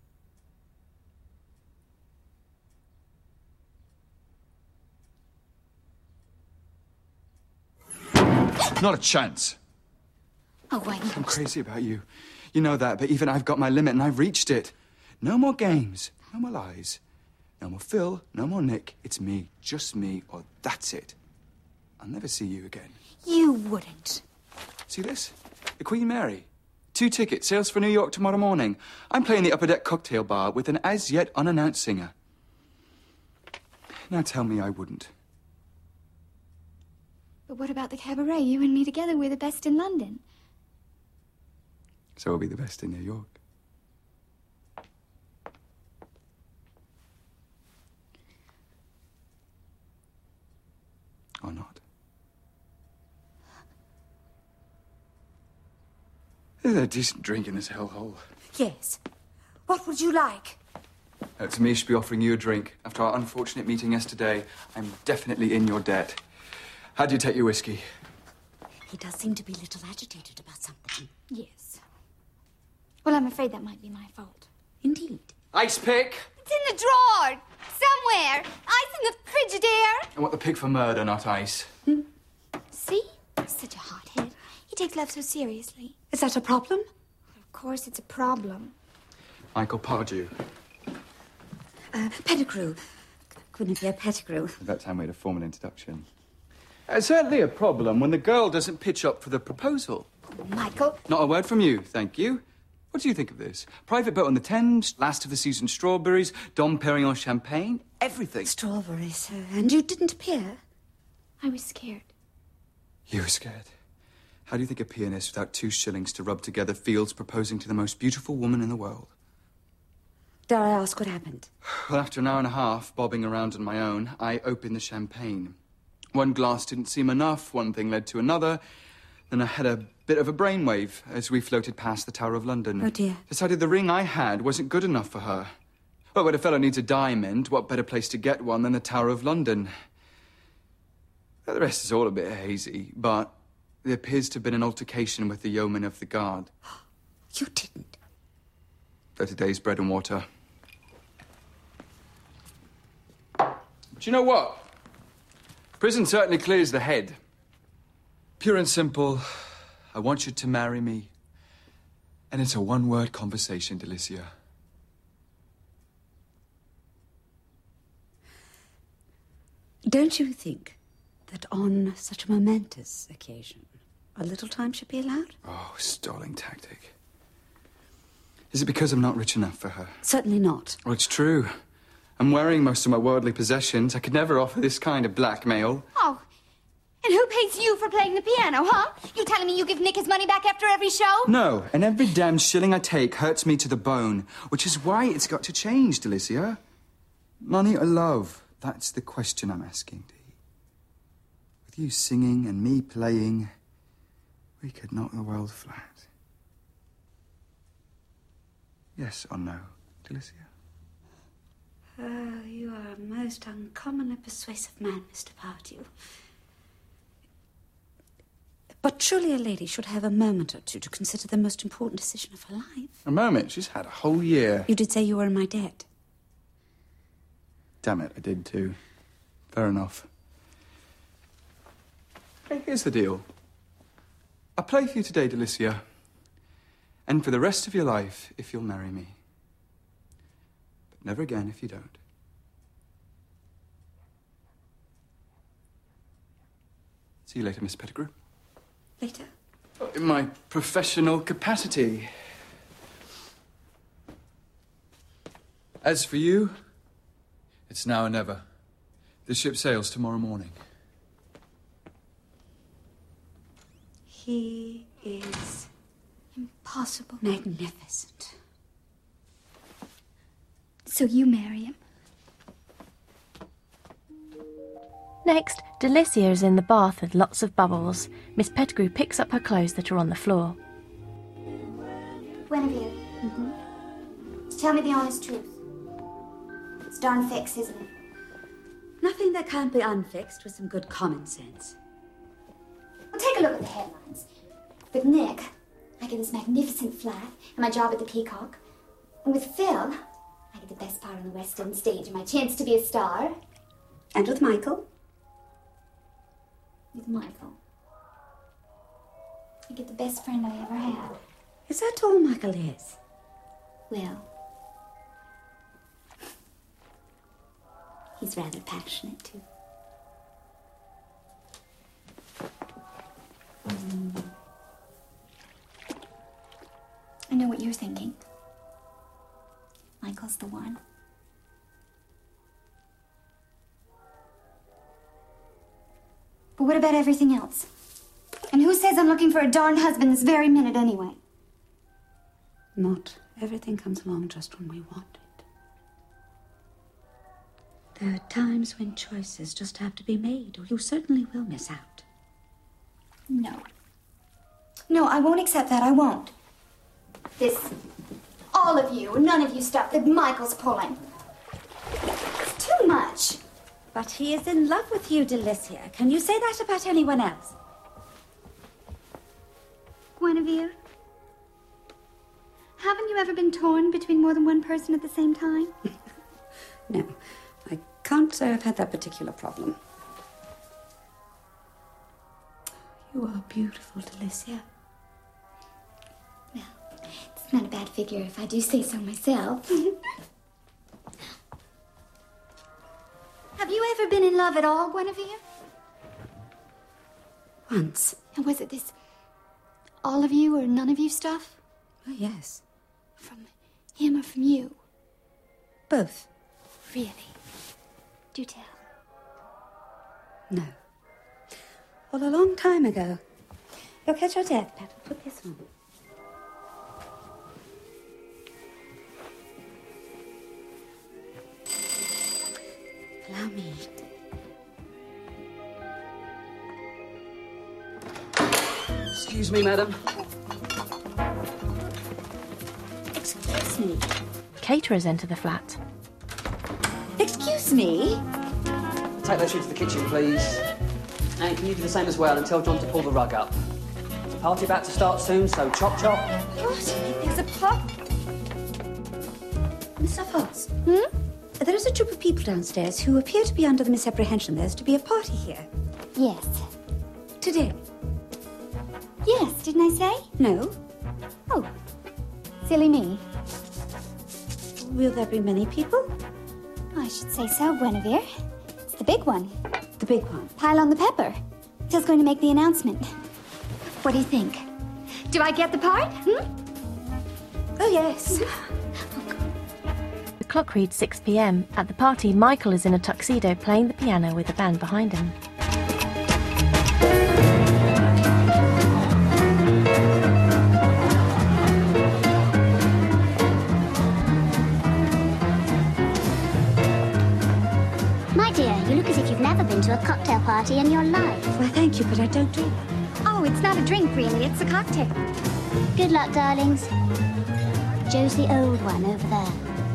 Not a chance. Oh, why not? I'm crazy about you. You know that, but even I've got my limit and I've reached it. No more games, no more lies. No more Phil, no more Nick. It's me, just me, or that's it. I'll never see you again. You wouldn't. See this? The Queen Mary. Two tickets, sails for New York tomorrow morning. I'm playing the upper deck cocktail bar with an as yet unannounced singer. Now tell me I wouldn't. But what about the cabaret? You and me together, we're the best in London. So we'll be the best in New York. Or not. There's a decent drink in this hellhole. Yes. What would you like? Uh, to me, should be offering you a drink. After our unfortunate meeting yesterday, I'm definitely in your debt. How do you take your whiskey? He does seem to be a little agitated about something. Yes. Well, I'm afraid that might be my fault. Indeed. Ice pick! It's in the drawer! Somewhere! Ice in the Frigidaire! I want the pig for murder, not ice. Hmm. See? Such a hothead. He takes love so seriously. Is that a problem? Of course it's a problem. Michael Pardew. Uh, Pettigrew. Couldn't it be a Pettigrew? That time we had a formal introduction. Uh, certainly a problem when the girl doesn't pitch up for the proposal. Michael? Not a word from you, thank you. What do you think of this? Private boat on the Thames, last of the season strawberries, Dom Perignon champagne, everything. Strawberries, uh, and you didn't appear? I was scared. You were scared? How do you think a pianist without two shillings to rub together feels proposing to the most beautiful woman in the world? Dare I ask what happened? Well, after an hour and a half bobbing around on my own, I opened the champagne. One glass didn't seem enough, one thing led to another. Then I had a bit of a brainwave as we floated past the Tower of London. Oh, dear. Decided the ring I had wasn't good enough for her. Well, when a fellow needs a diamond, what better place to get one than the Tower of London? Well, the rest is all a bit hazy, but there appears to have been an altercation with the yeoman of the guard. You didn't? Thirty days bread and water. But you know what? Prison certainly clears the head. Pure and simple, I want you to marry me. And it's a one-word conversation, Delicia. Don't you think that on such a momentous occasion, a little time should be allowed? Oh, stalling tactic. Is it because I'm not rich enough for her? Certainly not. Oh, it's true. I'm wearing most of my worldly possessions. I could never offer this kind of blackmail. Oh, and who pays you for playing the piano, huh? You telling me you give Nick his money back after every show? No, and every damn shilling I take hurts me to the bone, which is why it's got to change, Delicia. Money or love? That's the question I'm asking, Dee. With you singing and me playing, we could knock the world flat. Yes or no, Delicia? Oh, you are a most uncommonly persuasive man, Mister Pardew. But surely a lady should have a moment or two to consider the most important decision of her life. A moment? She's had a whole year. You did say you were in my debt. Damn it, I did too. Fair enough. Hey, here's the deal. I'll play for you today, Delicia. And for the rest of your life, if you'll marry me. But never again if you don't. See you later, Miss Pettigrew. Later? In my professional capacity. As for you, it's now or never. The ship sails tomorrow morning. He is... impossible. Magnificent. So you marry him? Next, Delicia is in the bath with lots of bubbles. Miss Pettigrew picks up her clothes that are on the floor. Guinevere, Mm-hmm. tell me the honest truth. It's darn fixed, isn't it? Nothing that can't be unfixed with some good common sense. Well, take a look at the headlines. With Nick, I get this magnificent flat and my job at the Peacock. And with Phil, I get the best part on the West End stage and my chance to be a star. And with Michael? With Michael, I get the best friend I ever had. Is that all Michael is? Well, he's rather passionate, too. Mm. know what you're thinking. Michael's the one. But what about everything else? And who says I'm looking for a darn husband this very minute anyway? Not everything comes along just when we want it. There are times when choices just have to be made, or you certainly will miss out. No. No, I won't accept that. I won't. This, all of you, none of you stuff that Michael's pulling. It's too much. But he is in love with you, Delicia. Can you say that about anyone else? Guinevere, haven't you ever been torn between more than one person at the same time? No, I can't say I've had that particular problem. You are beautiful, Delicia. Well, it's not a bad figure if I do say so myself. Have you ever been in love at all, Guinevere? Once. And was it this all of you or none of you stuff? Oh, yes. From him or from you? Both. Really? Do tell. No. Well, a long time ago. You'll catch your death, Pat. Put this on. Allow me. Excuse me, madam. Excuse me. Caterers enter the flat. Excuse me? Take those through to the kitchen, please. And can you do the same as well and tell John to pull the rug up? There's a party about to start soon, so chop chop. What? There's a pub? Mister Fox? Hmm? There is a troop of people downstairs who appear to be under the misapprehension there's to be a party here. Yes. Today? Yes, didn't I say? No. Oh, silly me. Will there be many people? I should say so, Guinevere. It's the big one. The big one? Pile on the Pepper. Phil's going to make the announcement. What do you think? Do I get the part? Hmm? Oh, yes. The clock reads six p m. At the party, Michael is in a tuxedo playing the piano with a band behind him. My dear, you look as if you've never been to a cocktail party in your life. Well, thank you, but I don't drink. Oh, it's not a drink, really. It's a cocktail. Good luck, darlings. Joe's the old one over there.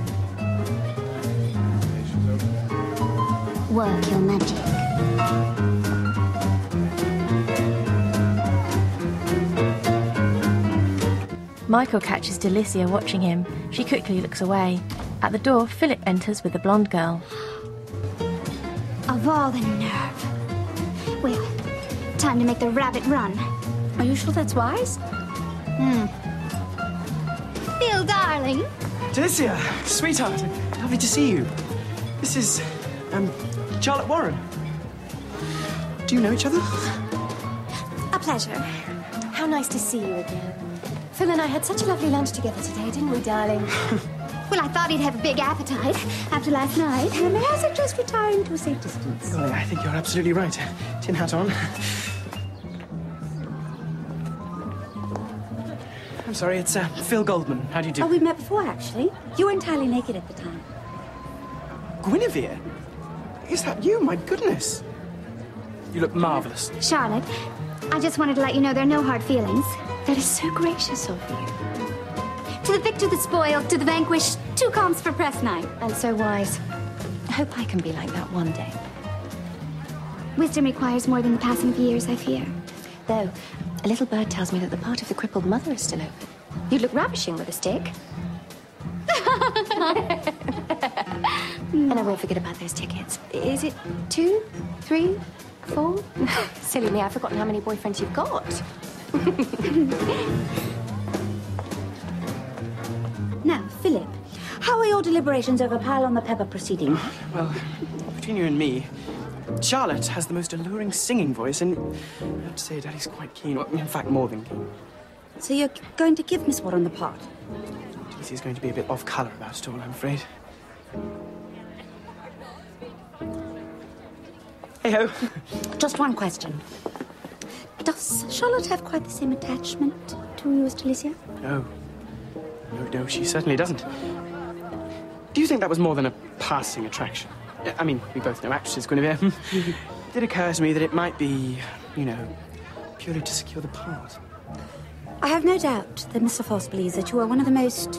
Work your magic. Michael catches Delicia watching him. She quickly looks away. At the door, Philip enters with a blonde girl. Of all the nerve. Well, time to make the rabbit run. Are you sure that's wise? Hmm. Phil, darling. Delicia, sweetheart, lovely to see you. This is, um, Charlotte Warren. Do you know each other? A pleasure. How nice to see you again. Phil and I had such a lovely lunch together today, didn't we, darling? Well, I thought he'd have a big appetite after last night. And may I suggest retiring to a safe distance? Oh, I think you're absolutely right. Tin hat on. I'm sorry, it's uh, Phil Goldman. How do you do? Oh, we met before, actually. You were entirely naked at the time. Guinevere? Is that you? My goodness. You look marvellous. Charlotte, I just wanted to let you know there are no hard feelings. That is so gracious of you. To the victor, the spoiled, to the vanquished, two comps for press night. And so wise. I hope I can be like that one day. Wisdom requires more than the passing of years, I fear. Though, a little bird tells me that the part of the crippled mother is still open. You'd look ravishing with a stick. And I won't forget about those tickets. Is it two, three, four? Silly me, I've forgotten how many boyfriends you've got. Now, Philip, how are your deliberations over Pile on the Pepper proceeding? Well, between you and me, Charlotte has the most alluring singing voice, and I have to say, Daddy's quite keen. Well, in fact, more than keen. So you're going to give Miss Warren the part? Delicia's going to be a bit off colour about it all, I'm afraid. Hey-ho. Just one question. Does Charlotte have quite the same attachment to you as Delicia? No. No, no, she certainly doesn't. Do you think that was more than a passing attraction? I mean, we both know actresses, Guinevere. It did occur to me that it might be, you know, purely to secure the part. I have no doubt that Mister Foss believes that you are one of the most...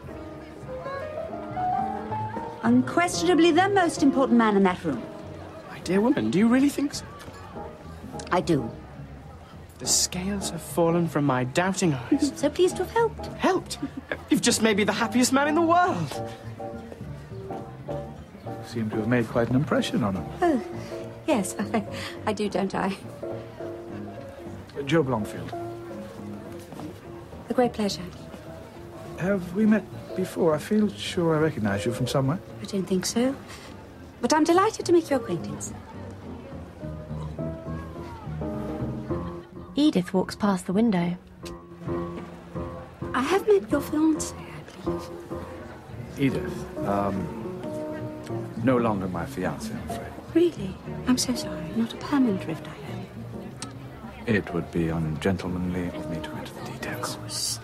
unquestionably the most important man in that room. My dear woman, do you really think so? I do. The scales have fallen from my doubting eyes. So pleased to have helped. Helped? You've just made me the happiest man in the world. You seem to have made quite an impression on him. Oh, yes, I, I do, don't I? Joe Blomfield. A great pleasure. Have we met before? I feel sure I recognize you from somewhere. I don't think so. But I'm delighted to make your acquaintance. Edith walks past the window. I have met your fiancé, I believe. Edith, um, no longer my fiancé, I'm afraid. Really? I'm so sorry. Not a permanent rift, I hope. It would be ungentlemanly of me to enter the details. Of course.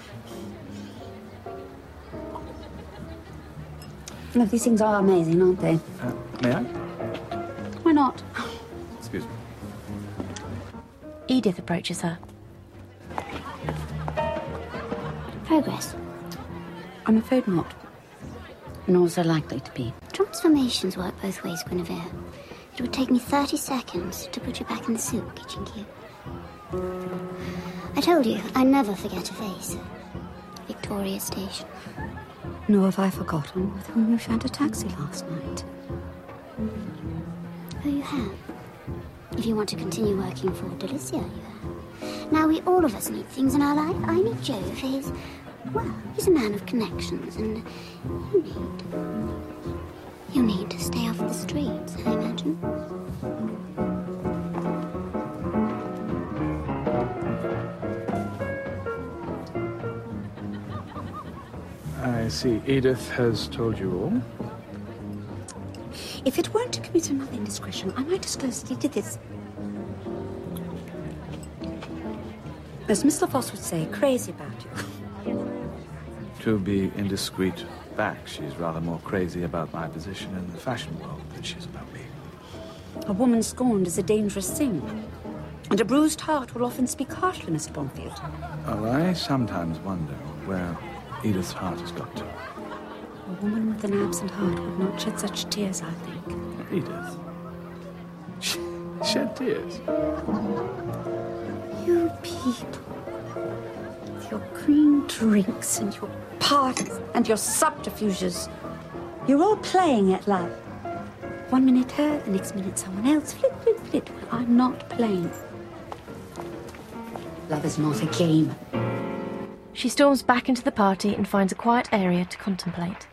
No, these things are amazing, aren't they? Uh, may I? Why not? Excuse me. Edith approaches her. Progress. I'm afraid not. Nor so likely to be. Transformations work both ways, Guinevere. It would take me thirty seconds to put you back in the soup kitchen cube. I told you, I never forget a face. Victoria Station. Nor have I forgotten with whom you shared a taxi last night. Oh, you have? If you want to continue working for Delicia, you have. Now, we all of us need things in our life. I need Joe for his... Well, he's a man of connections, and you need... You need to stay off the streets, I imagine. I see Edith has told you all. If it weren't to commit another indiscretion, I might disclose that he did this. As Mister Foss would say, crazy about you. To be indiscreet back, she's rather more crazy about my position in the fashion world than she is about me. A woman scorned is a dangerous thing. And a bruised heart will often speak harshly, Mister Blomfield. Oh, I sometimes wonder where Edith's heart has got to. A woman with an absent heart would not shed such tears, I think. Edith? She shed tears? You people, with your green drinks and your parties and your subterfuges, you're all playing at love. One minute her, the next minute someone else. Flit, flit, flit. Well, I'm not playing. Love is not a game. She storms back into the party and finds a quiet area to contemplate.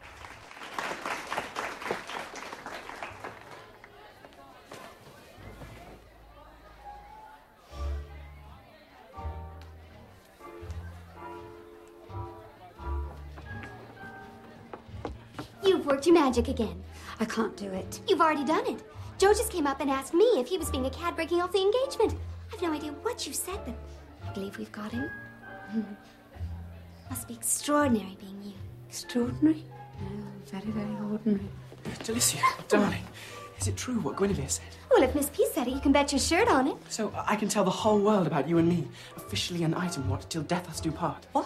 You've worked your magic again. I can't do it. You've already done it. Joe just came up and asked me if he was being a cad breaking off the engagement. I've no idea what you said, but I believe we've got him. Must be extraordinary being you. Extraordinary? No, very, very ordinary. Delicia, darling, is it true what Guinevere said? Well, if Miss P said it, you can bet your shirt on it. So I can tell the whole world about you and me. Officially an item, what, till death us do part. What?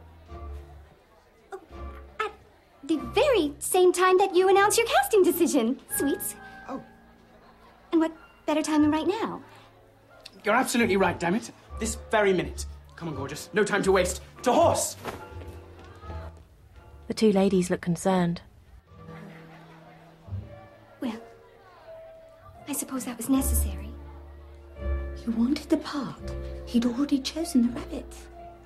The very same time that you announce your casting decision, sweets. Oh. And what better time than right now? You're absolutely right, damn it. This very minute. Come on, gorgeous. No time to waste. To horse! The two ladies look concerned. Well, I suppose that was necessary. You wanted the part. He'd already chosen the rabbit.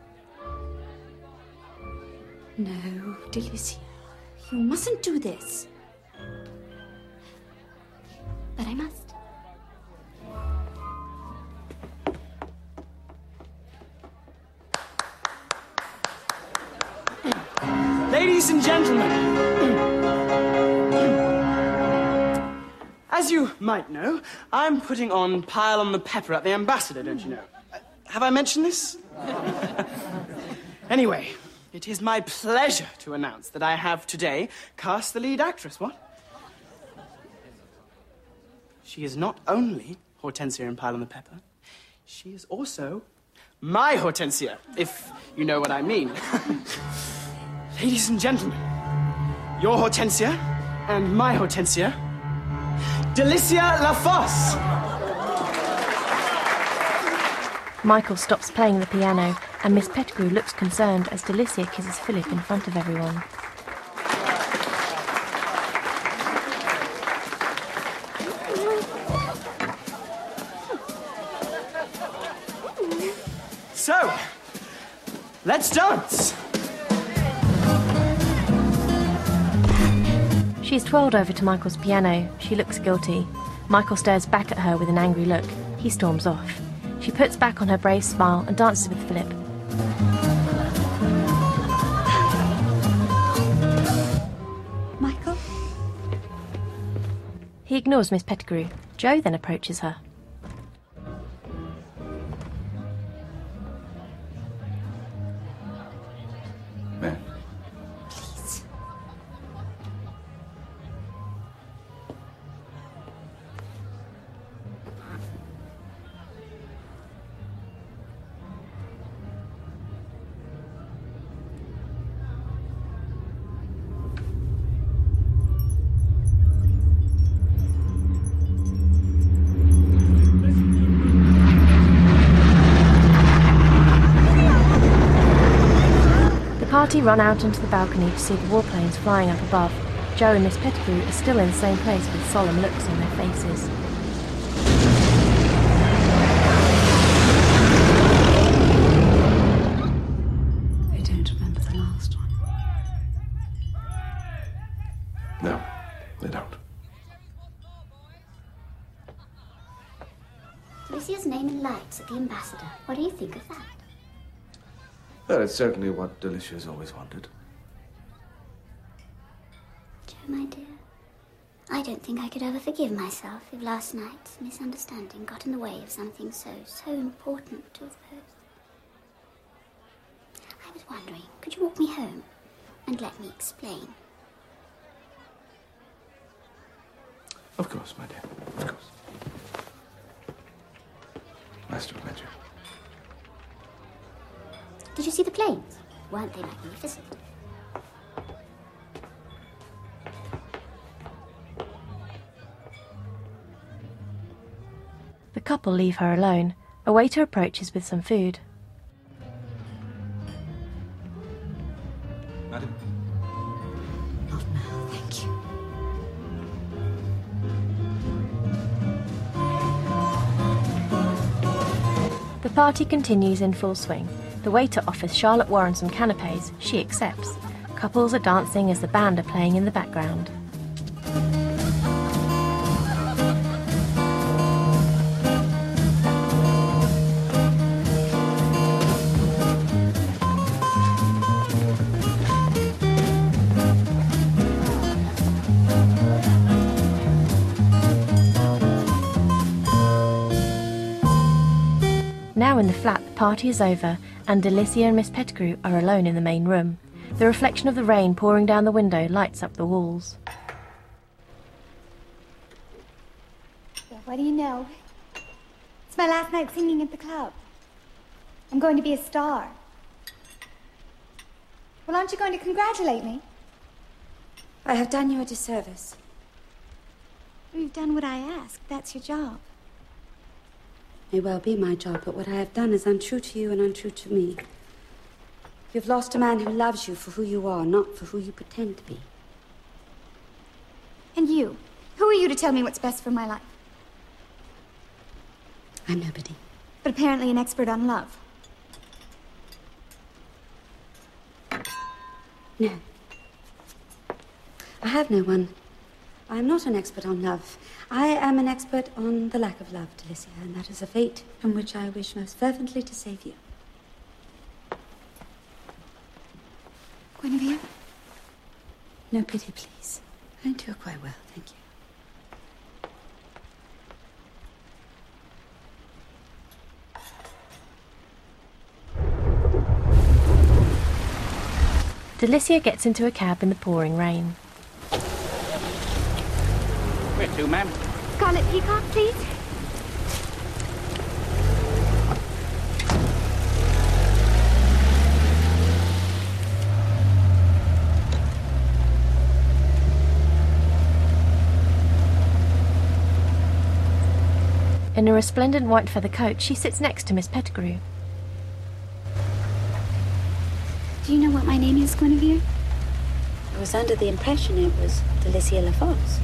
No, Delicia. You mustn't do this. But I must. Ladies and gentlemen, as you might know, I'm putting on Pile on the Pepper at the Ambassador, don't you know? Uh, have I mentioned this? Anyway, it is my pleasure to announce that I have today cast the lead actress, what? She is not only Hortensia in Pile on the Pepper, she is also my Hortensia, if you know what I mean. Ladies and gentlemen, your Hortensia and my Hortensia, Delicia LaFosse. Michael stops playing the piano, and Miss Pettigrew looks concerned as Delicia kisses Philip in front of everyone. So, let's dance. She's twirled over to Michael's piano. She looks guilty. Michael stares back at her with an angry look. He storms off. She puts back on her brave smile and dances with Philip. Michael? He ignores Miss Pettigrew. Joe then approaches her. Man. Please. The party run out onto the balcony to see the warplanes flying up above. Joe and Miss Pettigrew are still in the same place with solemn looks on their faces. They don't remember the last one. No, they don't. Delicia's name in lights at the Ambassador. What do you think of that? Well, it's certainly what Delicia's always wanted. Joe, my dear, I don't think I could ever forgive myself if last night's misunderstanding got in the way of something so, so important to us both. I was wondering, could you walk me home and let me explain? Of course, my dear. Of course. Nice to have met you. Did you see the planes? Weren't they magnificent? The couple leave her alone. A waiter approaches with some food. Madam? Not now, thank you. The party continues in full swing. The waiter offers Charlotte Warren some canapes. She accepts. Couples are dancing as the band are playing in the background. Now in the flat, the party is over, and Delicia and Miss Pettigrew are alone in the main room. The reflection of the rain pouring down the window lights up the walls. Well, what do you know? It's my last night singing at the club. I'm going to be a star. Well, aren't you going to congratulate me? I have done you a disservice. You've done what I asked. That's your job. May well be my job, but what I have done is untrue to you and untrue to me. You've lost a man who loves you for who you are, not for who you pretend to be. And you? Who are you to tell me what's best for my life? I'm nobody. But apparently an expert on love. No. I have no one. I am not an expert on love. I am an expert on the lack of love, Delicia, and that is a fate from which I wish most fervently to save you. Guinevere? No pity, please. I do quite well, thank you. Delicia gets into a cab in the pouring rain. Where to, ma'am? Scarlet Peacock, please. In a resplendent white feather coat, she sits next to Miss Pettigrew. Do you know what my name is, Guinevere? I was under the impression it was Delicia LaFosse.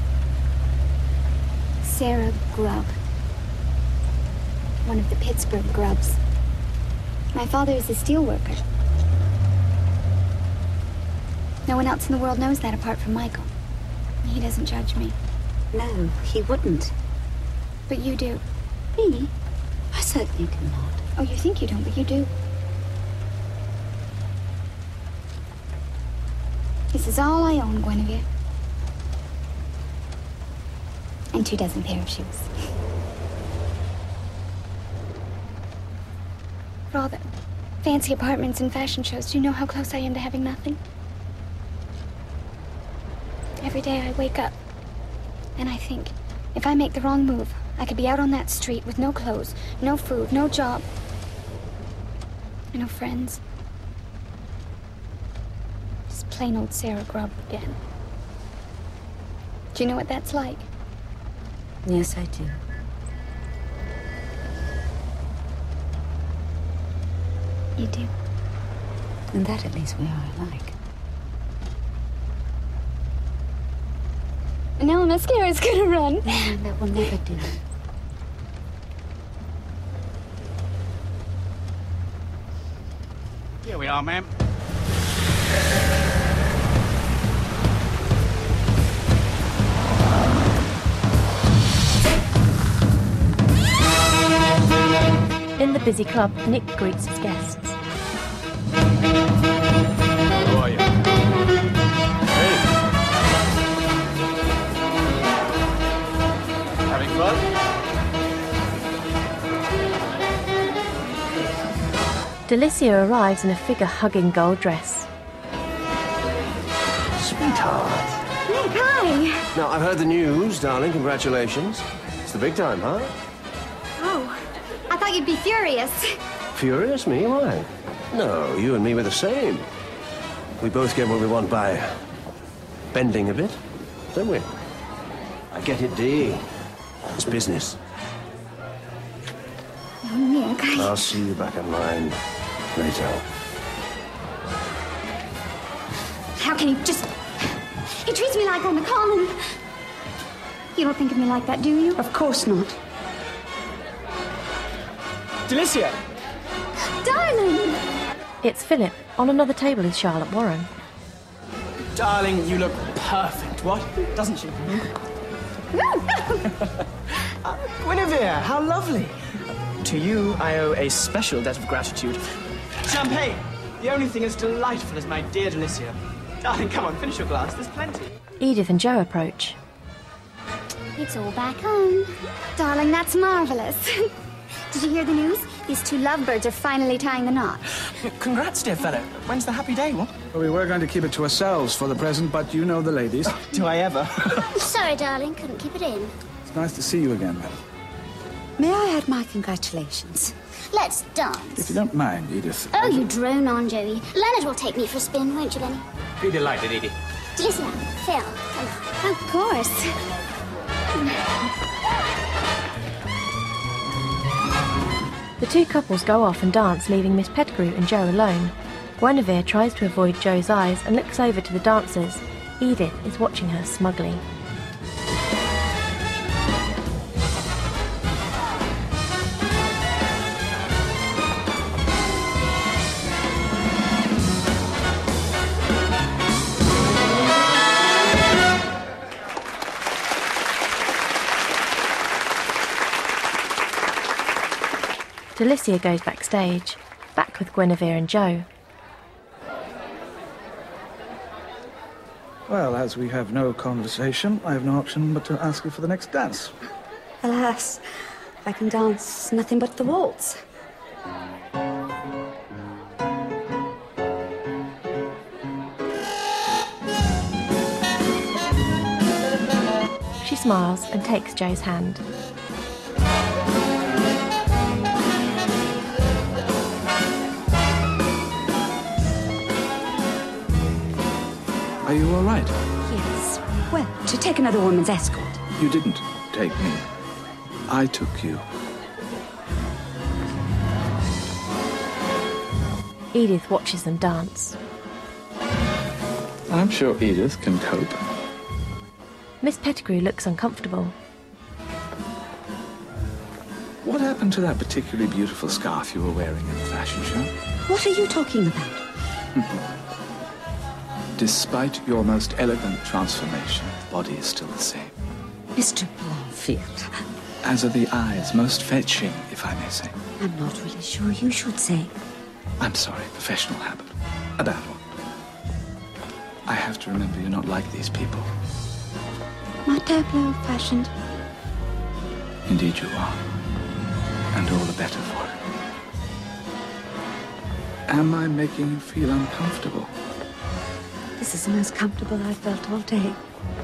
Sarah Grubb. One of the Pittsburgh Grubbs. My father is a steel worker. No one else in the world knows that apart from Michael. He doesn't judge me. No, he wouldn't. But you do. Me? I certainly do not. Oh, you think you don't, but you do. This is all I own, Guinevere. And two dozen pair of shoes. For all the fancy apartments and fashion shows, do you know how close I am to having nothing? Every day I wake up and I think, if I make the wrong move, I could be out on that street with no clothes, no food, no job, and no friends. Just plain old Sarah Grubb again. Do you know what that's like? Yes, I do. You do. And that at least we are alike. And now mascara's gonna run. No, that will never do. Here we are, ma'am. In the busy club, Nick greets his guests. How are you? Hey. Having fun? Delicia arrives in a figure-hugging gold dress. Sweetheart. Nick, hi. Now, I've heard the news, darling. Congratulations. It's the big time, huh? Oh, I thought you'd be furious. Furious? Me? Why? No, you and me were the same. We both get what we want by bending a bit, don't we? I get it, Dee. It's business. Oh, Nick, I... I'll see you back at mine later. How can he just... He treats me like I'm a common... You don't think of me like that, do you? Of course not. Delicia! Darling! It's Philip. On another table is Charlotte Warren. Darling, you look perfect. What? Doesn't she? uh, Guinevere, how lovely. To you, I owe a special debt of gratitude. Champagne! The only thing as delightful as my dear Delicia. Darling, come on, finish your glass. There's plenty. Edith and Joe approach. It's all back home. Darling, that's marvelous. Did you hear the news? These two lovebirds are finally tying the knot. Congrats, dear fellow. When's the happy day, what? Well, we were going to keep it to ourselves for the present, but you know the ladies. Do I ever? Sorry, darling, couldn't keep it in. It's nice to see you again, madam. May I add my congratulations? Let's dance. If you don't mind, Edith. Oh, you drone on, Joey. Leonard will take me for a spin, won't you, Benny? Be delighted, Edie. Listen, Phil, come on. Of course. The two couples go off and dance, leaving Miss Pettigrew and Joe alone. Guinevere tries to avoid Joe's eyes and looks over to the dancers. Edith is watching her smugly. Delicia goes backstage, back with Guinevere and Joe. Well, as we have no conversation, I have no option but to ask you for the next dance. Alas, I can dance nothing but the waltz. She smiles and takes Joe's hand. Are you all right? Yes. Well, to take another woman's escort. You didn't take me. I took you. Edith watches them dance. I'm sure Edith can cope. Miss Pettigrew looks uncomfortable. What happened to that particularly beautiful scarf you were wearing at the fashion show? What are you talking about? Despite your most elegant transformation, the body is still the same. Mister Bloomfield. As are the eyes, most fetching, if I may say. I'm not really sure you should say. I'm sorry, professional habit. A bad one. I have to remember you're not like these people. Not terribly old-fashioned. Indeed you are. And all the better for it. Am I making you feel uncomfortable? This is the most comfortable I've felt all day.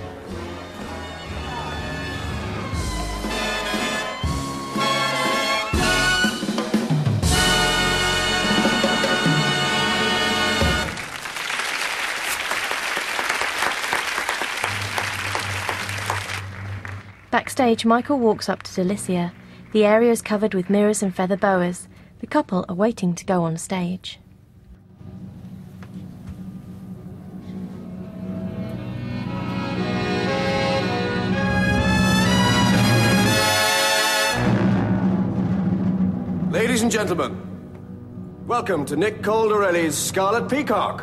Backstage, Michael walks up to Delicia. The area is covered with mirrors and feather boas. The couple are waiting to go on stage. Ladies and gentlemen, welcome to Nick Caldarelli's Scarlet Peacock.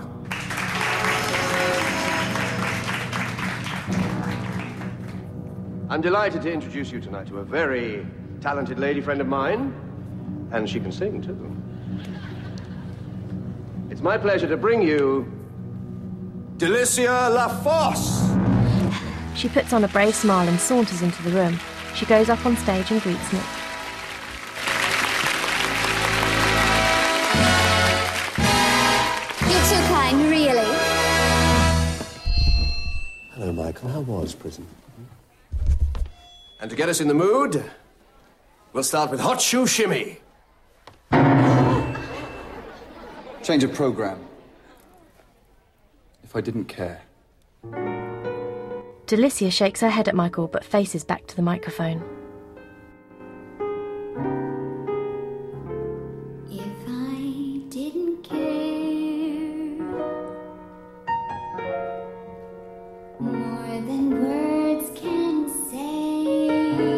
I'm delighted to introduce you tonight to a very talented lady friend of mine, and she can sing, too. It's my pleasure to bring you Delicia LaFosse. She puts on a brave smile and saunters into the room. She goes up on stage and greets Nick. You're too kind, really. Hello, Michael. How was prison? And to get us in the mood, we'll start with Hot Shoe Shimmy. Change of program. If I didn't care. Delicia shakes her head at Michael but faces back to the microphone. If I didn't care more than words can say,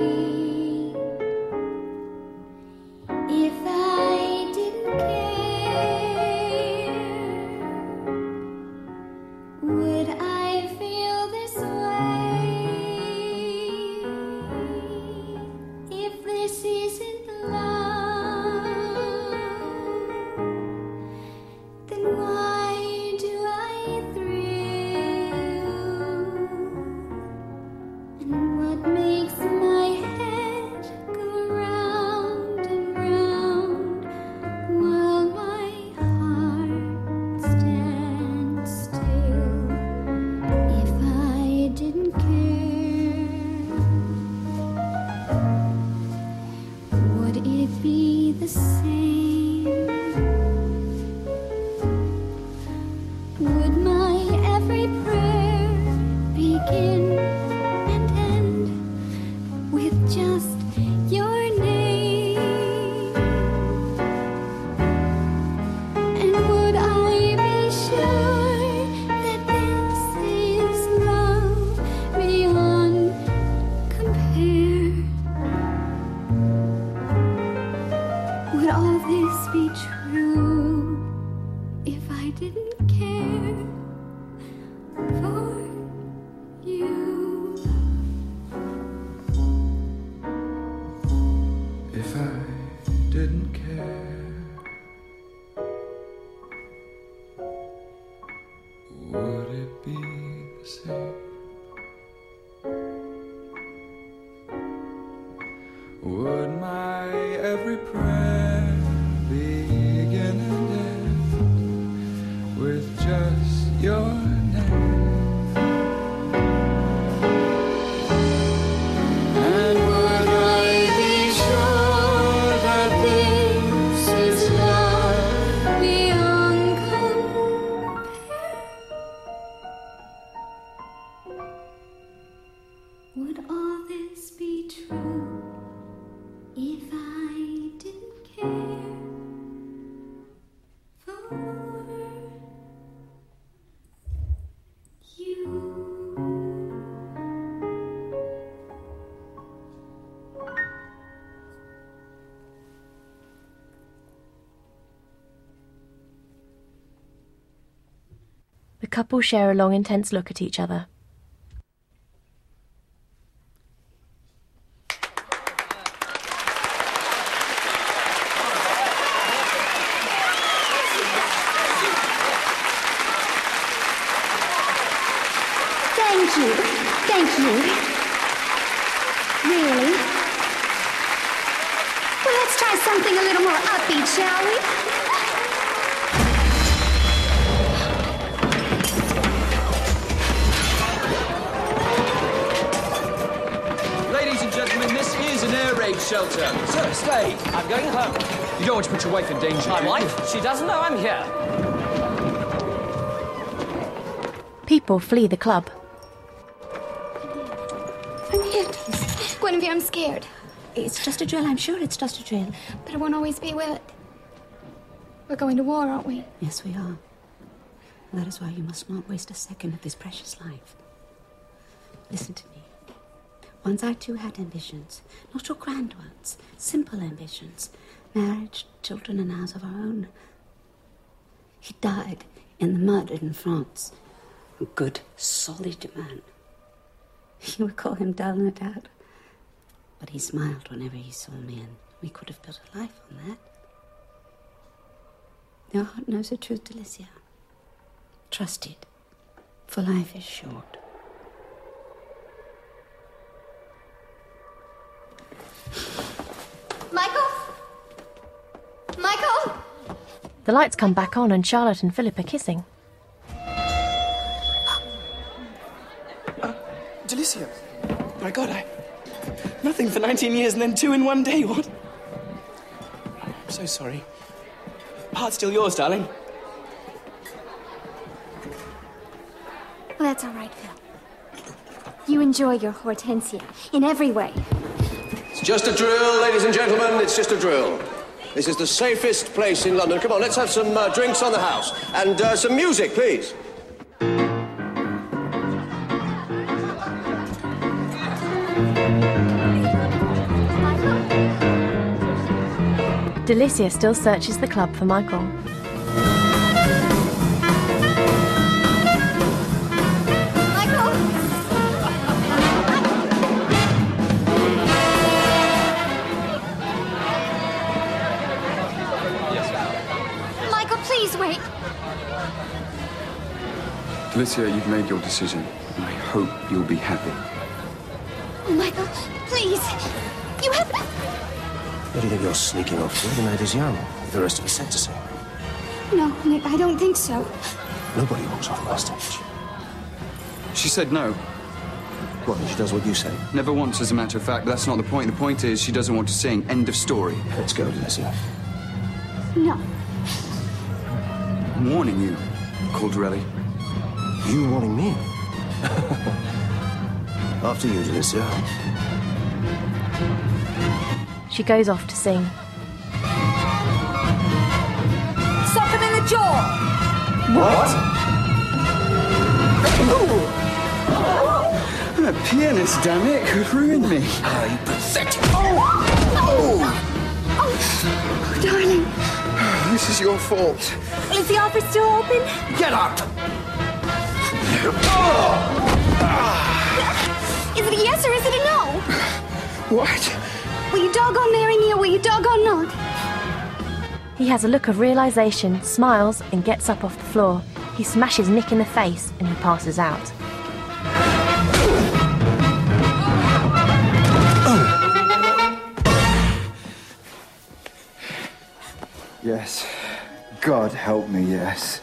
if I didn't care, would I feel this way? If this isn't love, then why do I thrill? And what makes my head go round and round while my heart stands still? If I didn't care, would it be the same? Would my every prayer begin and end with just your name? And would I be sure that this is love beyond compare? Would all this be true if I didn't care for you? If I didn't care, would it be the same? Would my every prayer begin and end with just your name? And would I be sure that this is love beyond compare? Would all this be true if I didn't care for you? The couple share a long, intense look at each other. Thank you. Thank you. Really? Well, let's try something a little more upbeat, shall we? Ladies and gentlemen, this is an air raid shelter. Sir, stay. I'm going home. You don't want to put your wife in danger. My do you? wife? She doesn't know I'm here. People flee the club. I'm here, please. Guinevere, I'm scared. It's just a drill. I'm sure it's just a drill. But it won't always be, will it? We're going to war, aren't we? Yes, we are. That is why you must not waste a second of this precious life. Listen to me. Once I too had ambitions. Not your grand ones. Simple ambitions. Marriage, children, and a house of our own. He died in the mud in France. A good, solid man. You would call him dull, no doubt. But he smiled whenever he saw me, and we could have built a life on that. Your heart knows the truth, Delicia. Trust it, for life is short. Michael? Michael? The lights come back on and Charlotte and Philip are kissing. Delicia. My God, I... Nothing for nineteen years and then two in one day, what? I'm so sorry. Heart's still yours, darling. Well, that's all right, Phil. You enjoy your Hortensia in every way. It's just a drill, ladies and gentlemen. It's just a drill. This is the safest place in London. Come on, let's have some uh, drinks on the house. And uh, some music, please. Delicia still searches the club for Michael. Michael! Michael, please wait. Delicia, you've made your decision, and I hope you'll be happy. Oh, Michael, please. You have... Where do you think you're sneaking off to? The night is young. The rest of us said to say. No, Nick, I don't think so. Nobody walks off my stage. She said no. What, she does what you say? Never once, as a matter of fact, but that's not the point. The point is she doesn't want to sing. End of story. Let's go, Delicia. No. I'm warning you, Calderelli. You warning me? After you, Delicia. She goes off to sing. Sock him in the jaw! What? I'm a pianist, damn it. Could ruin me. Ah, you pathetic. Oh! Oh! Oh, darling. This is your fault. Is the office still open? Get up! Is it a yes or is it a no? What? Will you doggone marry me or will you doggone not? He has a look of realization, smiles, and gets up off the floor. He smashes Nick in the face and he passes out. Yes. God help me, yes.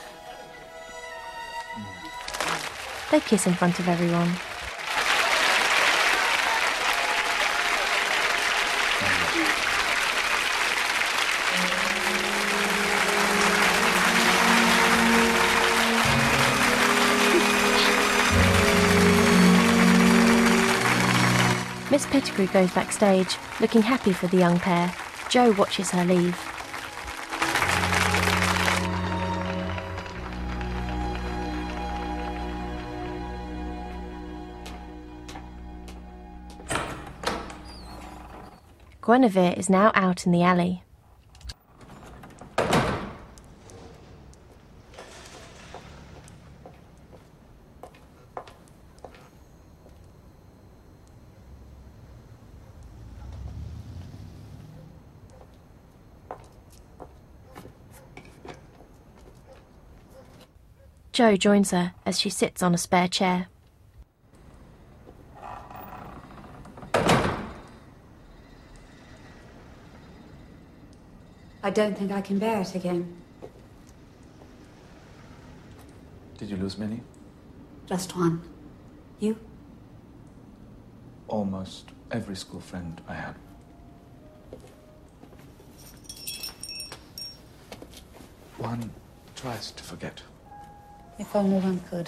They kiss in front of everyone. Miss Pettigrew goes backstage, looking happy for the young pair. Joe watches her leave. Guinevere is now out in the alley. Joe joins her as she sits on a spare chair. I don't think I can bear it again. Did you lose many? Just one. You? Almost every school friend I had. One tries to forget. If only one could.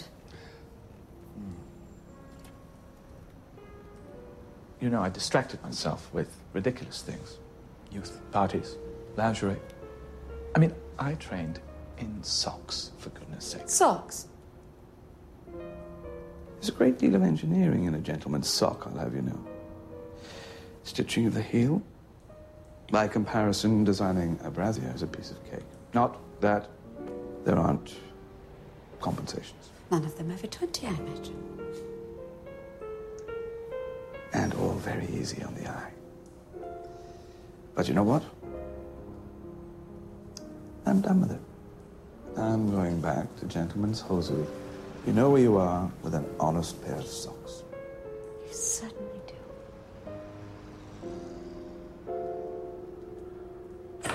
You know, I distracted myself with ridiculous things. Youth parties, lingerie. I mean, I trained in socks, for goodness sake. Socks? There's a great deal of engineering in a gentleman's sock, I'll have you know. Stitching of the heel. By comparison, designing a brassiere is a piece of cake. Not that there aren't compensations. None of them over twenty, I imagine. And all very easy on the eye. But you know what? I'm done with it. I'm going back to gentleman's hosiery. You know where you are with an honest pair of socks. You certainly do.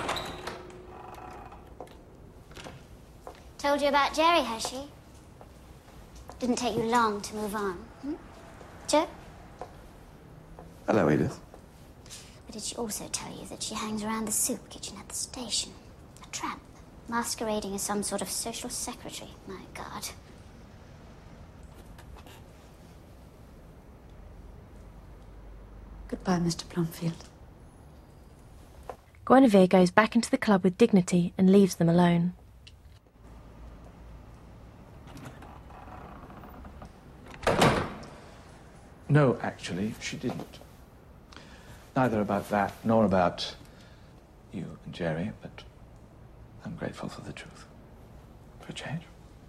Told you about Jerry, has she? Didn't take you long to move on, hmm? Joe? Hello, Edith. But did she also tell you that she hangs around the soup kitchen at the station? A tramp, masquerading as some sort of social secretary. My God. Goodbye, Mister Plumfield. Guinevere goes back into the club with dignity and leaves them alone. No, actually, she didn't. Neither about that, nor about you and Jerry, but I'm grateful for the truth. For a change.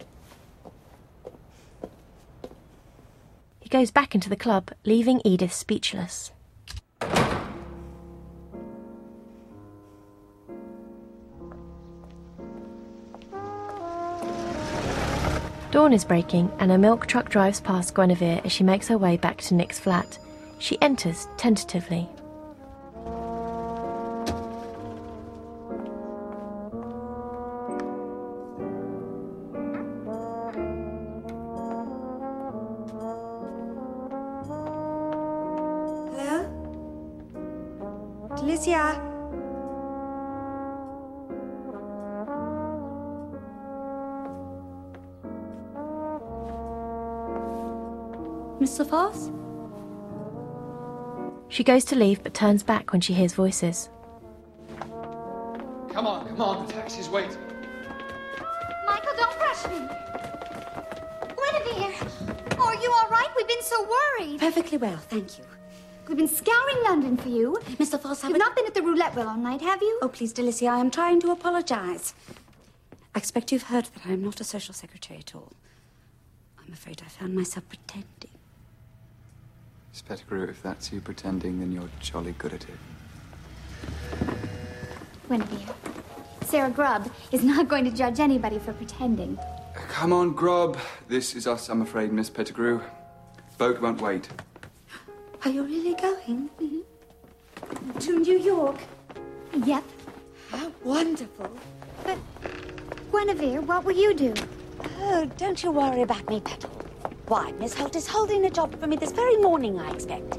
He goes back into the club, leaving Edith speechless. Dawn is breaking and a milk truck drives past Guinevere as she makes her way back to Nick's flat. She enters tentatively. Hello? Delicia? Mister Foss? She goes to leave but turns back when she hears voices. Come on, come on, the taxi's waiting. Michael, don't rush me. Guinevere! Oh, are you all right? We've been so worried. Perfectly well, thank you. We've been scouring London for you. Mister Foss, You've not been at the roulette wheel all night, have you? Oh, please, Delicia, I am trying to apologize. I expect you've heard that I am not a social secretary at all. I'm afraid I found myself pretending. Miss Pettigrew, if that's you pretending, then you're jolly good at it. Guinevere, Sarah Grubb is not going to judge anybody for pretending. Come on, Grob. This is us, I'm afraid, Miss Pettigrew. Boat won't wait. Are you really going? Mm-hmm. To New York? Yep. How wonderful. But, Guinevere, what will you do? Oh, don't you worry about me, Petal. Why, Miss Holt is holding a job for me this very morning, I expect.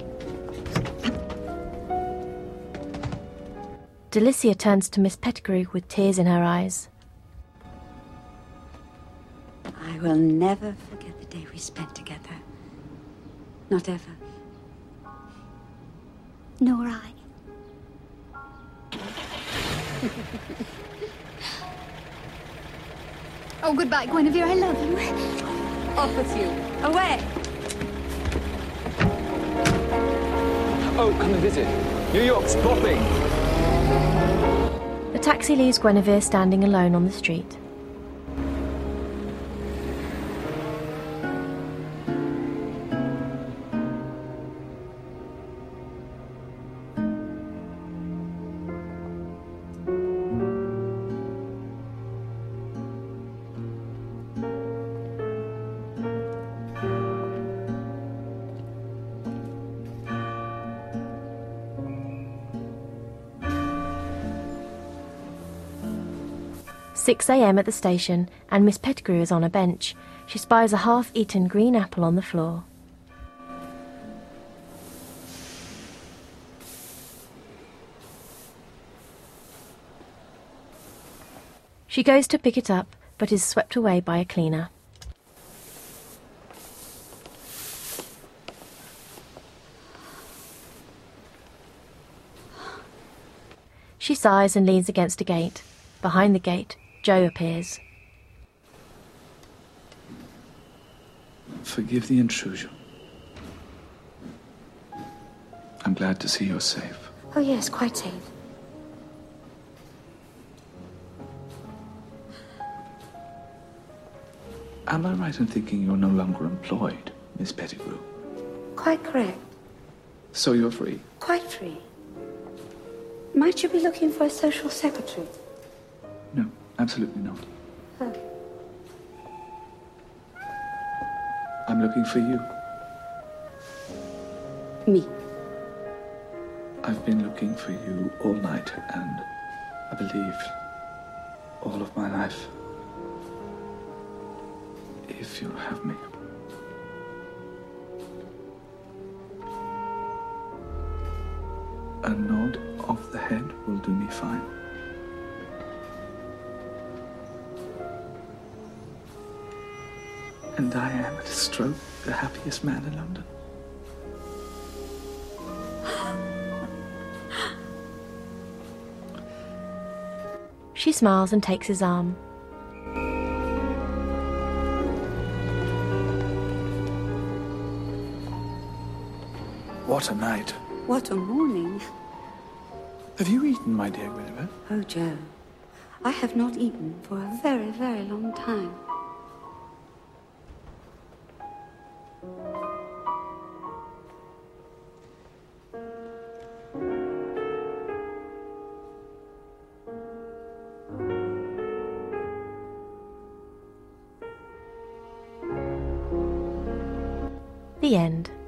Delicia turns to Miss Pettigrew with tears in her eyes. I will never forget the day we spent together. Not ever. Nor I. Oh, goodbye, Guinevere. I love you. Off with you. Away! Oh, come and visit. New York's popping. The taxi leaves Guinevere standing alone on the street. six a m at the station, and Miss Pettigrew is on a bench. She spies a half-eaten green apple on the floor. She goes to pick it up, but is swept away by a cleaner. She sighs and leans against a gate. Behind the gate, Joe appears. Forgive the intrusion. I'm glad to see you're safe. Oh, yes, quite safe. Am I right in thinking you're no longer employed, Miss Pettigrew? Quite correct. So you're free? Quite free. Might you be looking for a social secretary? No, absolutely not. Oh. I'm looking for you. Me? I've been looking for you all night, and I believe all of my life. If you'll have me. A nod of the head will do me fine. And I am, at a stroke, the happiest man in London. She smiles and takes his arm. What a night. What a morning. Have you eaten, my dear Guinevere? Oh, Joe, I have not eaten for a very, very long time. The end.